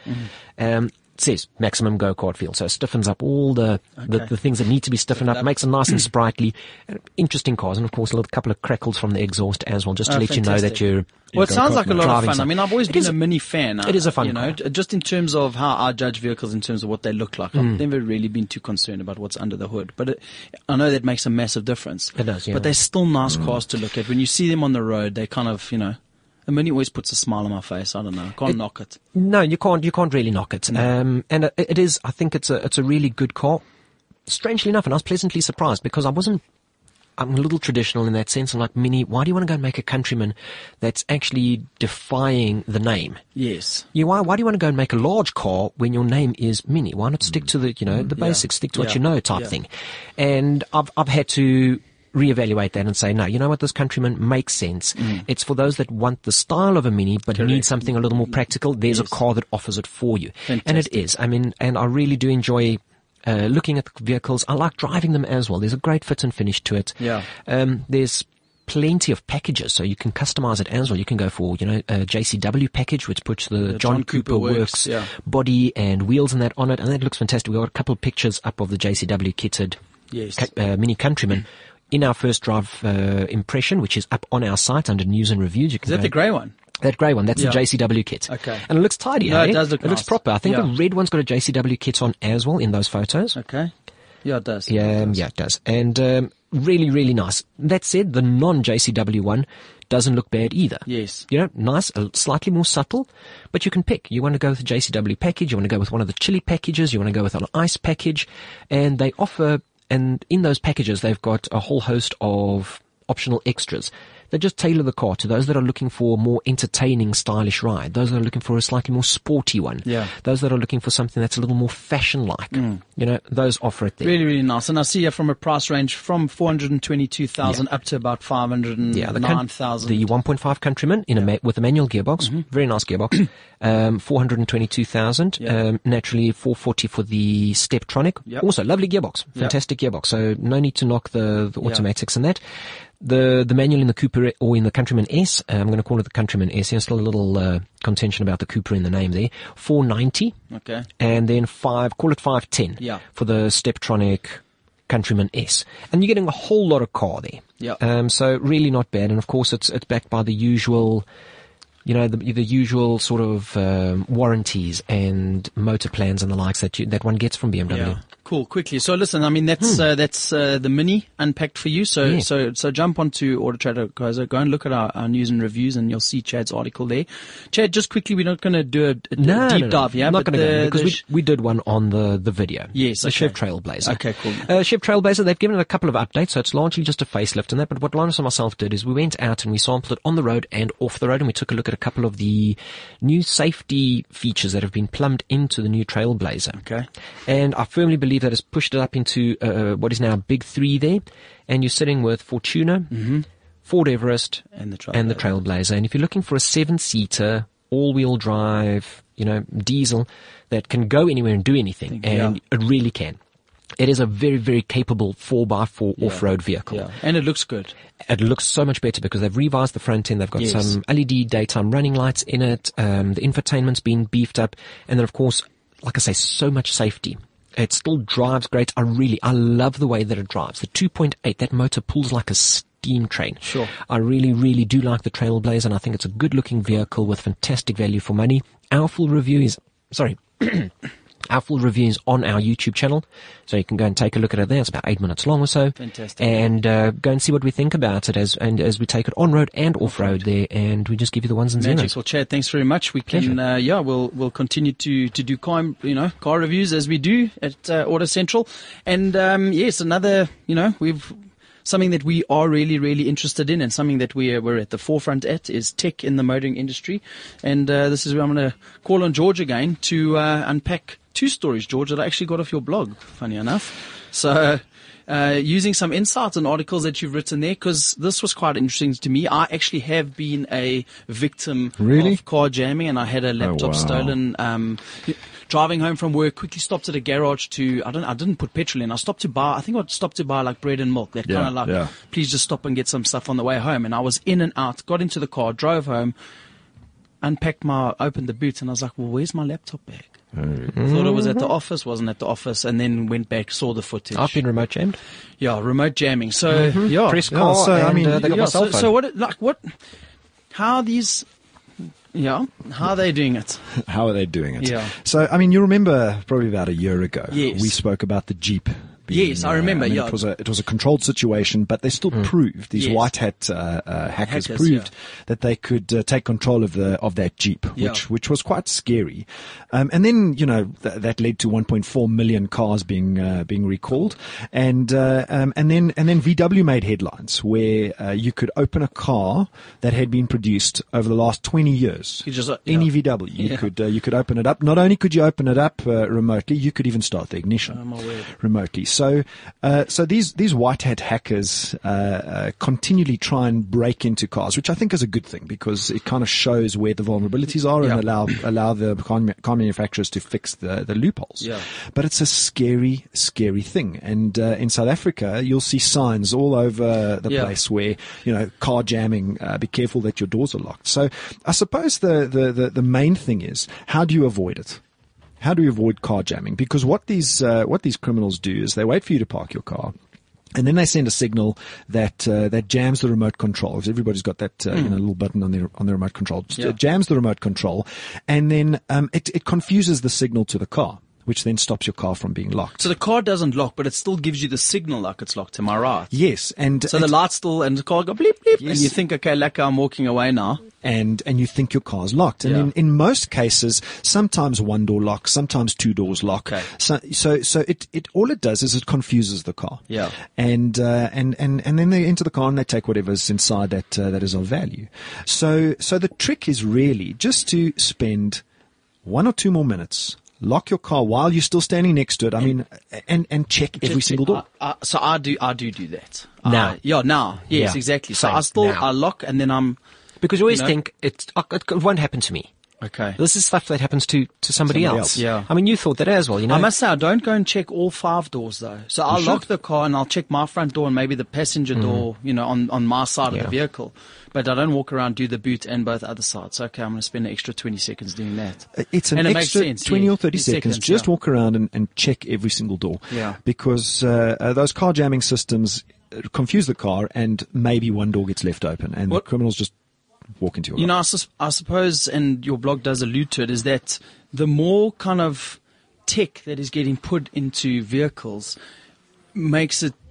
It says maximum go-kart feel. So it stiffens up all the things that need to be stiffened up, makes it nice and sprightly. Interesting cars. And of course, a little couple of crackles from the exhaust as well, just to let you know that you're Well, it sounds like a lot of driving fun. I some- mean, I've always It been is a Mini fan. It is a fun you know, car. just in terms of how I judge vehicles in terms of what they look like. I've never really been too concerned about what's under the hood. But I know that makes a massive difference. It does, yeah. But they're still nice cars to look at. When you see them on the road, they kind of, you know, a Mini always puts a smile on my face. I don't know. Can't knock it. No, you can't really knock it. And it is, I think it's a really good car. Strangely enough, and I was pleasantly surprised because I'm a little traditional in that sense. I'm like, Mini, why do you want to go and make a Countryman that's actually defying the name? Yes. Why do you want to go and make a large car when your name is Mini? Why not stick to the basics, stick to what you know type thing? And I've had to reevaluate that and say, no, you know what, this Countryman makes sense. It's for those that want the style of a Mini but need something a little more practical. There's a car that offers it for you. And it is. I mean, and I really do enjoy looking at the vehicles. I like driving them as well. There's a great fit and finish to it. Yeah. There's plenty of packages, so you can customize it as well. You can go for, a JCW package, which puts the John Cooper Works body and wheels and that on it, and that looks fantastic. We've got a couple of pictures up of the JCW kitted Mini Countryman in our first drive impression, which is up on our site under news and reviews. You can Is that the grey one? That grey one, that's the JCW kit. Okay. And it looks tidy, No, hey? it does look It looks nice. proper. I think Yeah. the red one's got a JCW kit on as well in those photos. Okay. Yeah, it does. Yeah, it does. And really, really nice. That said, the non-JCW one doesn't look bad either. Yes. Nice, slightly more subtle, but you can pick. You want to go with the JCW package, you want to go with one of the chili packages, you want to go with an ice package, and they offer, and in those packages they've got a whole host of optional extras. They just tailor the car to those that are looking for a more entertaining, stylish ride, those that are looking for a slightly more sporty one, those that are looking for something that's a little more fashion-like. Those offer it there. Really, really nice. And I see here from a price range from 422,000 up to about 509,000. The 1.5 Countryman with a manual gearbox, very nice gearbox, 422,000. Naturally 440 for the Steptronic. Also, lovely gearbox, fantastic gearbox. So no need to knock the automatics and that. The manual in the Cooper or in the Countryman S, I'm going to call it the Countryman S. There's still a little contention about the Cooper in the name there. 490. Okay. And then call it 510 for the Steptronic Countryman S. And you're getting a whole lot of car there. Yeah. So really not bad. And of course it's backed by the usual, the usual sort of warranties and motor plans and the likes that one gets from BMW. Yeah. Cool. Quickly. So listen, I mean, that's the Mini unpacked for you. So jump onto Auto Trader, guys. Go and look at our news and reviews and you'll see Chad's article there. Chad, just quickly, we're not going to do a deep dive. Yeah. I'm not going to go because we did one on the video. Yes. The Chev Trailblazer. Okay, cool. Chev Trailblazer, they've given it a couple of updates. So it's largely just a facelift and that. But what Linus and myself did is we went out and we sampled it on the road and off the road and we took a look at a couple of the new safety features that have been plumbed into the new Trailblazer. Okay. And I firmly believe that it's pushed it up into what is now big three there. And you're sitting with Fortuner, Ford Everest, and the Trailblazer. And if you're looking for a 7-seater, all-wheel drive, diesel that can go anywhere and do anything, and it really can. It is a very, very capable 4x4 off-road vehicle. Yeah. And it looks good. It looks so much better because they've revised the front end. They've got some LED daytime running lights in it. The infotainment's been beefed up. And then, of course, like I say, so much safety. It still drives great. I love the way that it drives. The 2.8, that motor pulls like a steam train. Sure. I really, really do like the Trailblazer, and I think it's a good-looking vehicle with fantastic value for money. Our full review is on our YouTube channel, so you can go and take a look at it there. It's about 8 minutes long or so. Fantastic. And go and see what we think about it as we take it on road and off road there, and we just give you the ones and zeros. Magic. Well, Chad, thanks very much. We can, we'll continue to do car reviews as we do at Auto Central, and another, something that we are really, really interested in, and something that we're at the forefront at is tech in the motoring industry, and this is where I'm going to call on George again to unpack two stories, George, that I actually got off your blog, funny enough. So, using some insights and articles that you've written there, because this was quite interesting to me. I actually have been a victim of car jamming, and I had a laptop stolen. Driving home from work, quickly stopped at a garage I didn't put petrol in. I stopped to buy like bread and milk. That kind of like, please just stop and get some stuff on the way home. And I was in and out, got into the car, drove home, opened the boot, and I was like, well, where's my laptop bag? Thought it was at the office, wasn't at the office, and then went back, saw the footage. I've been remote jammed. Yeah, remote jamming. So, press car, they got my cell phone. How are they doing it? How are they doing it? Yeah. So, you remember probably about a year ago, yes, we spoke about the Jeep. Yes, I remember. It was a controlled situation, but they still proved, these white hat hackers proved that they could take control of that Jeep, which was quite scary. And then that led to 1.4 million cars being recalled, and then VW made headlines where you could open a car that had been produced over the last 20 years. Any VW, you could open it up. Not only could you open it up remotely, you could even start the ignition remotely. So these white hat hackers continually try and break into cars, which I think is a good thing because it kind of shows where the vulnerabilities are and allow the car manufacturers to fix the loopholes. Yeah. But it's a scary, scary thing. And in South Africa, you'll see signs all over the place where, car jamming, be careful that your doors are locked. So I suppose the main thing is, how do you avoid it? How do you avoid car jamming? Because what these criminals do is they wait for you to park your car. And then they send a signal that jams the remote control. Because everybody's got that little button on their remote control. It jams the remote control, and then it confuses the signal to the car, which then stops your car from being locked. So the car doesn't lock, but it still gives you the signal like it's locked. Am I right? Yes, and so the light's still, and the car go bleep bleep, Yes. and you think, okay, lekker, I'm walking away now. And you think your car's locked. And in most cases, sometimes one door locks, sometimes two doors lock. Okay. So it all it does is it confuses the car. Yeah. And then they enter the car and they take whatever's inside that is of value. So the trick is really just to spend 1 or 2 more minutes, lock your car while you're still standing next to it. I mean, and check every single door. So I do that. Now. Now. Yes, Yeah. exactly. So Same. Now. I lock and then I'm, Because you always think it won't happen to me. okay. This is stuff that happens to somebody else. Yeah. I mean, you thought that as well, I must say, I don't go and check all 5 doors though. So I'll lock the car and I'll check my front door and maybe the passenger door, on my side of the vehicle. But I don't walk around, do the boot and both other sides. Okay, I'm going to spend an extra 20 seconds doing that. It's an And it makes extra sense, 20 yeah. or 30 seconds. Just walk around and check every single door. Yeah. Because those car jamming systems confuse the car and maybe one door gets left open and the criminals just walk into your car. I suppose, and your blog does allude to it, is that the more kind of tech that is getting put into vehicles makes it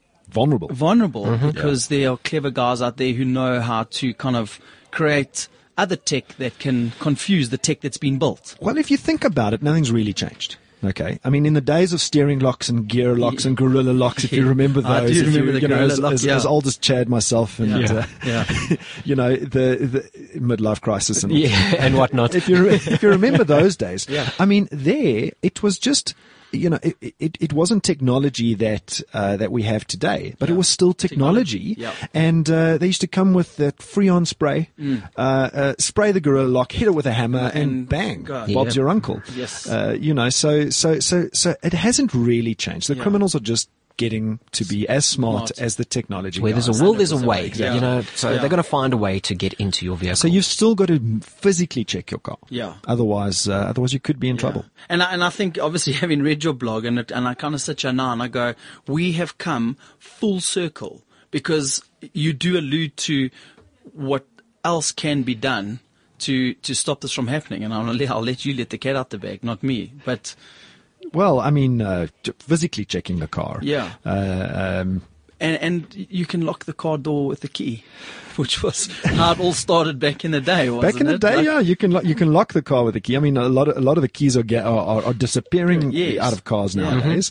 Vulnerable. because there are clever guys out there who know how to kind of create other tech that can confuse the tech that's been built. Well, if you think about it, nothing's really changed. Okay. I mean, in the days of steering locks and gear locks and gorilla locks, if you remember those, I do remember the gorilla locks, as old as Chad myself and, the midlife crisis and and whatnot. if you remember those days, I mean, it was just, it wasn't technology that we have today, but it was still technology. Yeah. And they used to come with that Freon spray, spray the gorilla lock, hit it with a hammer, and bang, go. Bob's your uncle. Yes. So it hasn't really changed. The criminals are just getting to be as smart as the technology. Where there's guys. a will, there's a way. Yeah. So they're going to find a way to get into your vehicle. So you've still got to physically check your car. Yeah. Otherwise you could be in trouble. And I think, obviously, having read your blog, and I kind of sit here now and I go, we have come full circle, because you do allude to what else can be done to stop this from happening. And I'll let you let the cat out the bag, not me. But Well, I mean, physically checking the car. Yeah. And you can lock the car door with the key, which was how it all started back in the day, wasn't it? Back in the day, you can lock the car with a key. I mean, a lot of the keys are disappearing out of cars nowadays.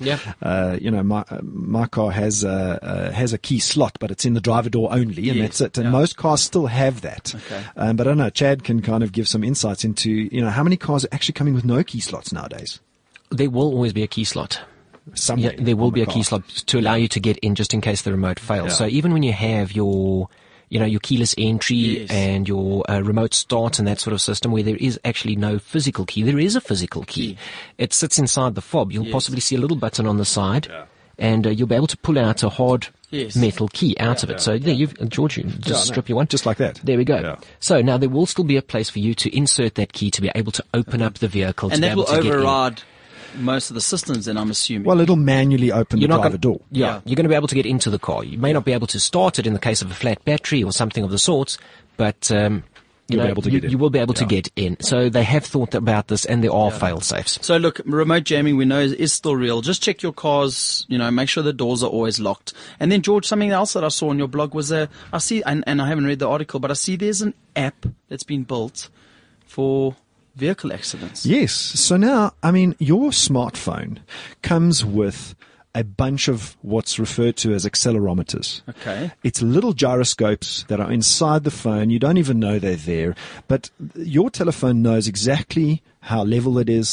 My car has a key slot, but it's in the driver door only, and that's it. And most cars still have that. Okay. But I don't know. Chad can kind of give some insights into how many cars are actually coming with no key slots nowadays. There will always be a key slot. Somewhere There will on be the a key car. slot to allow you to get in just in case the remote fails. Yeah. So even when you have your keyless entry and your remote start and that sort of system where there is actually no physical key, there is a physical key. It sits inside the fob. You'll possibly see a little button on the side, and you'll be able to pull out a hard metal key out of it. So there, George, you just strip your one. Just like that. There we go. Yeah. So now there will still be a place for you to insert that key to be able to open up the vehicle. And to be that able will to get in. override most of the systems, then, I'm assuming. Well, it'll manually open the driver door. Yeah, you're going to be able to get into the car. You may not be able to start it in the case of a flat battery or something of the sorts, but You'll be able to get in. you will be able to get in. So they have thought about this, and there are fail-safes. So look, remote jamming, we know is still real. Just check your cars, make sure the doors are always locked. And then, George, something else that I saw on your blog was I see, and I haven't read the article, but I see there's an app that's been built for vehicle accidents. Yes. So now, I mean, your smartphone comes with a bunch of what's referred to as accelerometers. Okay. It's little gyroscopes that are inside the phone. You don't even know they're there, but your telephone knows exactly how level it is,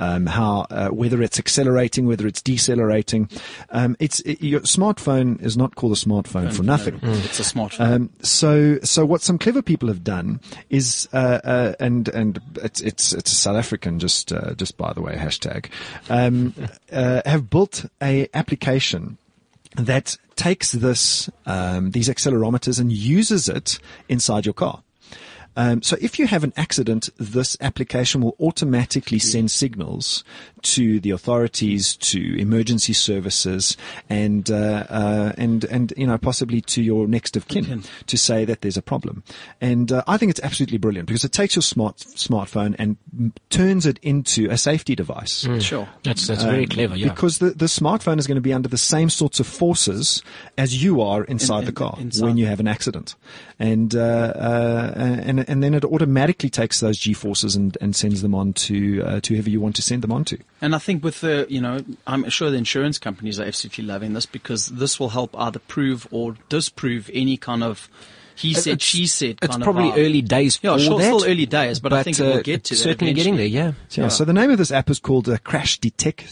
how whether it's accelerating, whether it's decelerating. Your smartphone is not called a smartphone for nothing. It's a smartphone. So what some clever people have done is, and it's a South African, just by the way, hashtag, have built a application that takes these accelerometers and uses it inside your car. So if you have an accident, this application will automatically send signals to the authorities, to emergency services, and possibly to your next of kin to say that there's a problem. And I think it's absolutely brilliant because it takes your smartphone and turns it into a safety device. Sure. That's very clever, yeah. Because the smartphone is going to be under the same sorts of forces as you are inside the car when you have an accident. And then it automatically takes those G-forces and sends them on to whoever you want to send them on to. And I think with I'm sure the insurance companies are absolutely loving this because this will help either prove or disprove any kind of he said, she said kind It's of probably early days for sure, that. still early days, but I think it will get to that certainly getting there, eventually. yeah. So the name of this app is called Crash Detect,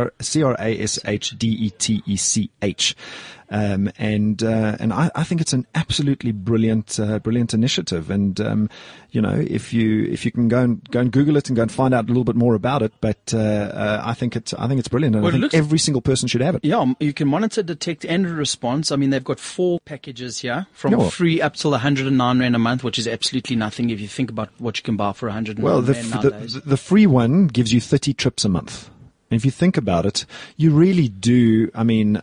CRASHDETECH. And I think it's an absolutely brilliant initiative. And, if you can go and Google it and go and find out a little bit more about it, but, I think it's brilliant. And I think every single person should have it. Yeah, you can monitor, detect, and response. I mean, they've got 4 packages here from free up till 109 Rand a month, which is absolutely nothing if you think about what you can buy for 109 Rand nowadays. The free one gives you 30 trips a month. And if you think about it, you really do. I mean,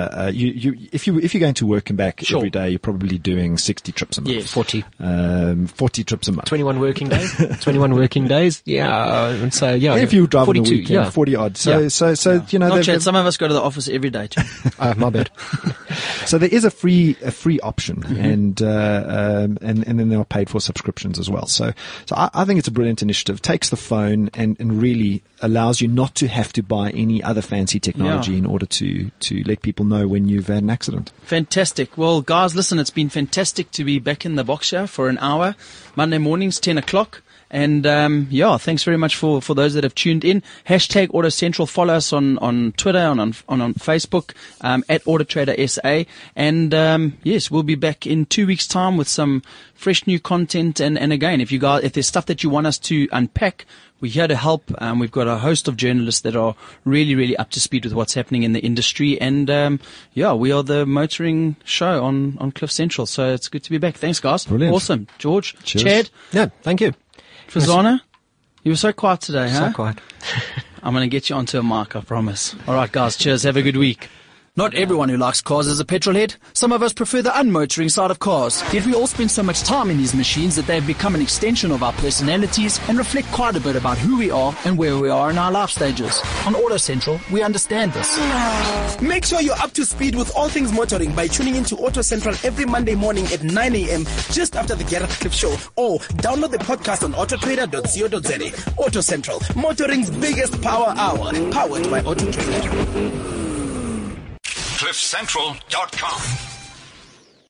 if you're going to work and back every day, you're probably doing 60 trips a month. Yes. 40 trips a month. 21 working days. 21 working days. Yeah. And so, yeah. And if you drive on the weekend, yeah. 40 odd. So, Not yet. Some of us go to the office every day too. My bad. So there is a free option, and then there are paid for subscriptions as well. So I think it's a brilliant initiative. Takes the phone and really allows you not to have to buy any other fancy technology in order to let people know when you've had an accident. Fantastic. Well, guys, listen, it's been fantastic to be back in the box here for an hour. Monday mornings, 10 o'clock. And, thanks very much for those that have tuned in. Hashtag Auto Central. Follow us on Twitter, on Facebook, at Autotrader SA. And, yes, we'll be back in 2 weeks' time with some fresh new content. And again, if there's stuff that you want us to unpack, we're here to help. We've got a host of journalists that are really, really up to speed with what's happening in the industry. And, we are the motoring show on Cliff Central. So it's good to be back. Thanks, guys. Brilliant. Awesome. George, Cheers. Chad. Yeah, thank you. Fazana, you were so quiet today, huh? So quiet. I'm going to get you onto a mic, I promise. All right, guys. Cheers. Have a good week. Not everyone who likes cars is a petrolhead. Some of us prefer the unmotoring side of cars. Yet we all spend so much time in these machines that they've become an extension of our personalities and reflect quite a bit about who we are and where we are in our life stages. On Auto Central, we understand this. Make sure you're up to speed with all things motoring by tuning into Auto Central every Monday morning at 9 a.m. just after the Gareth Cliff Show, or download the podcast on autotrader.co.za. Auto Central, motoring's biggest power hour, powered by Autotrader. CliffCentral.com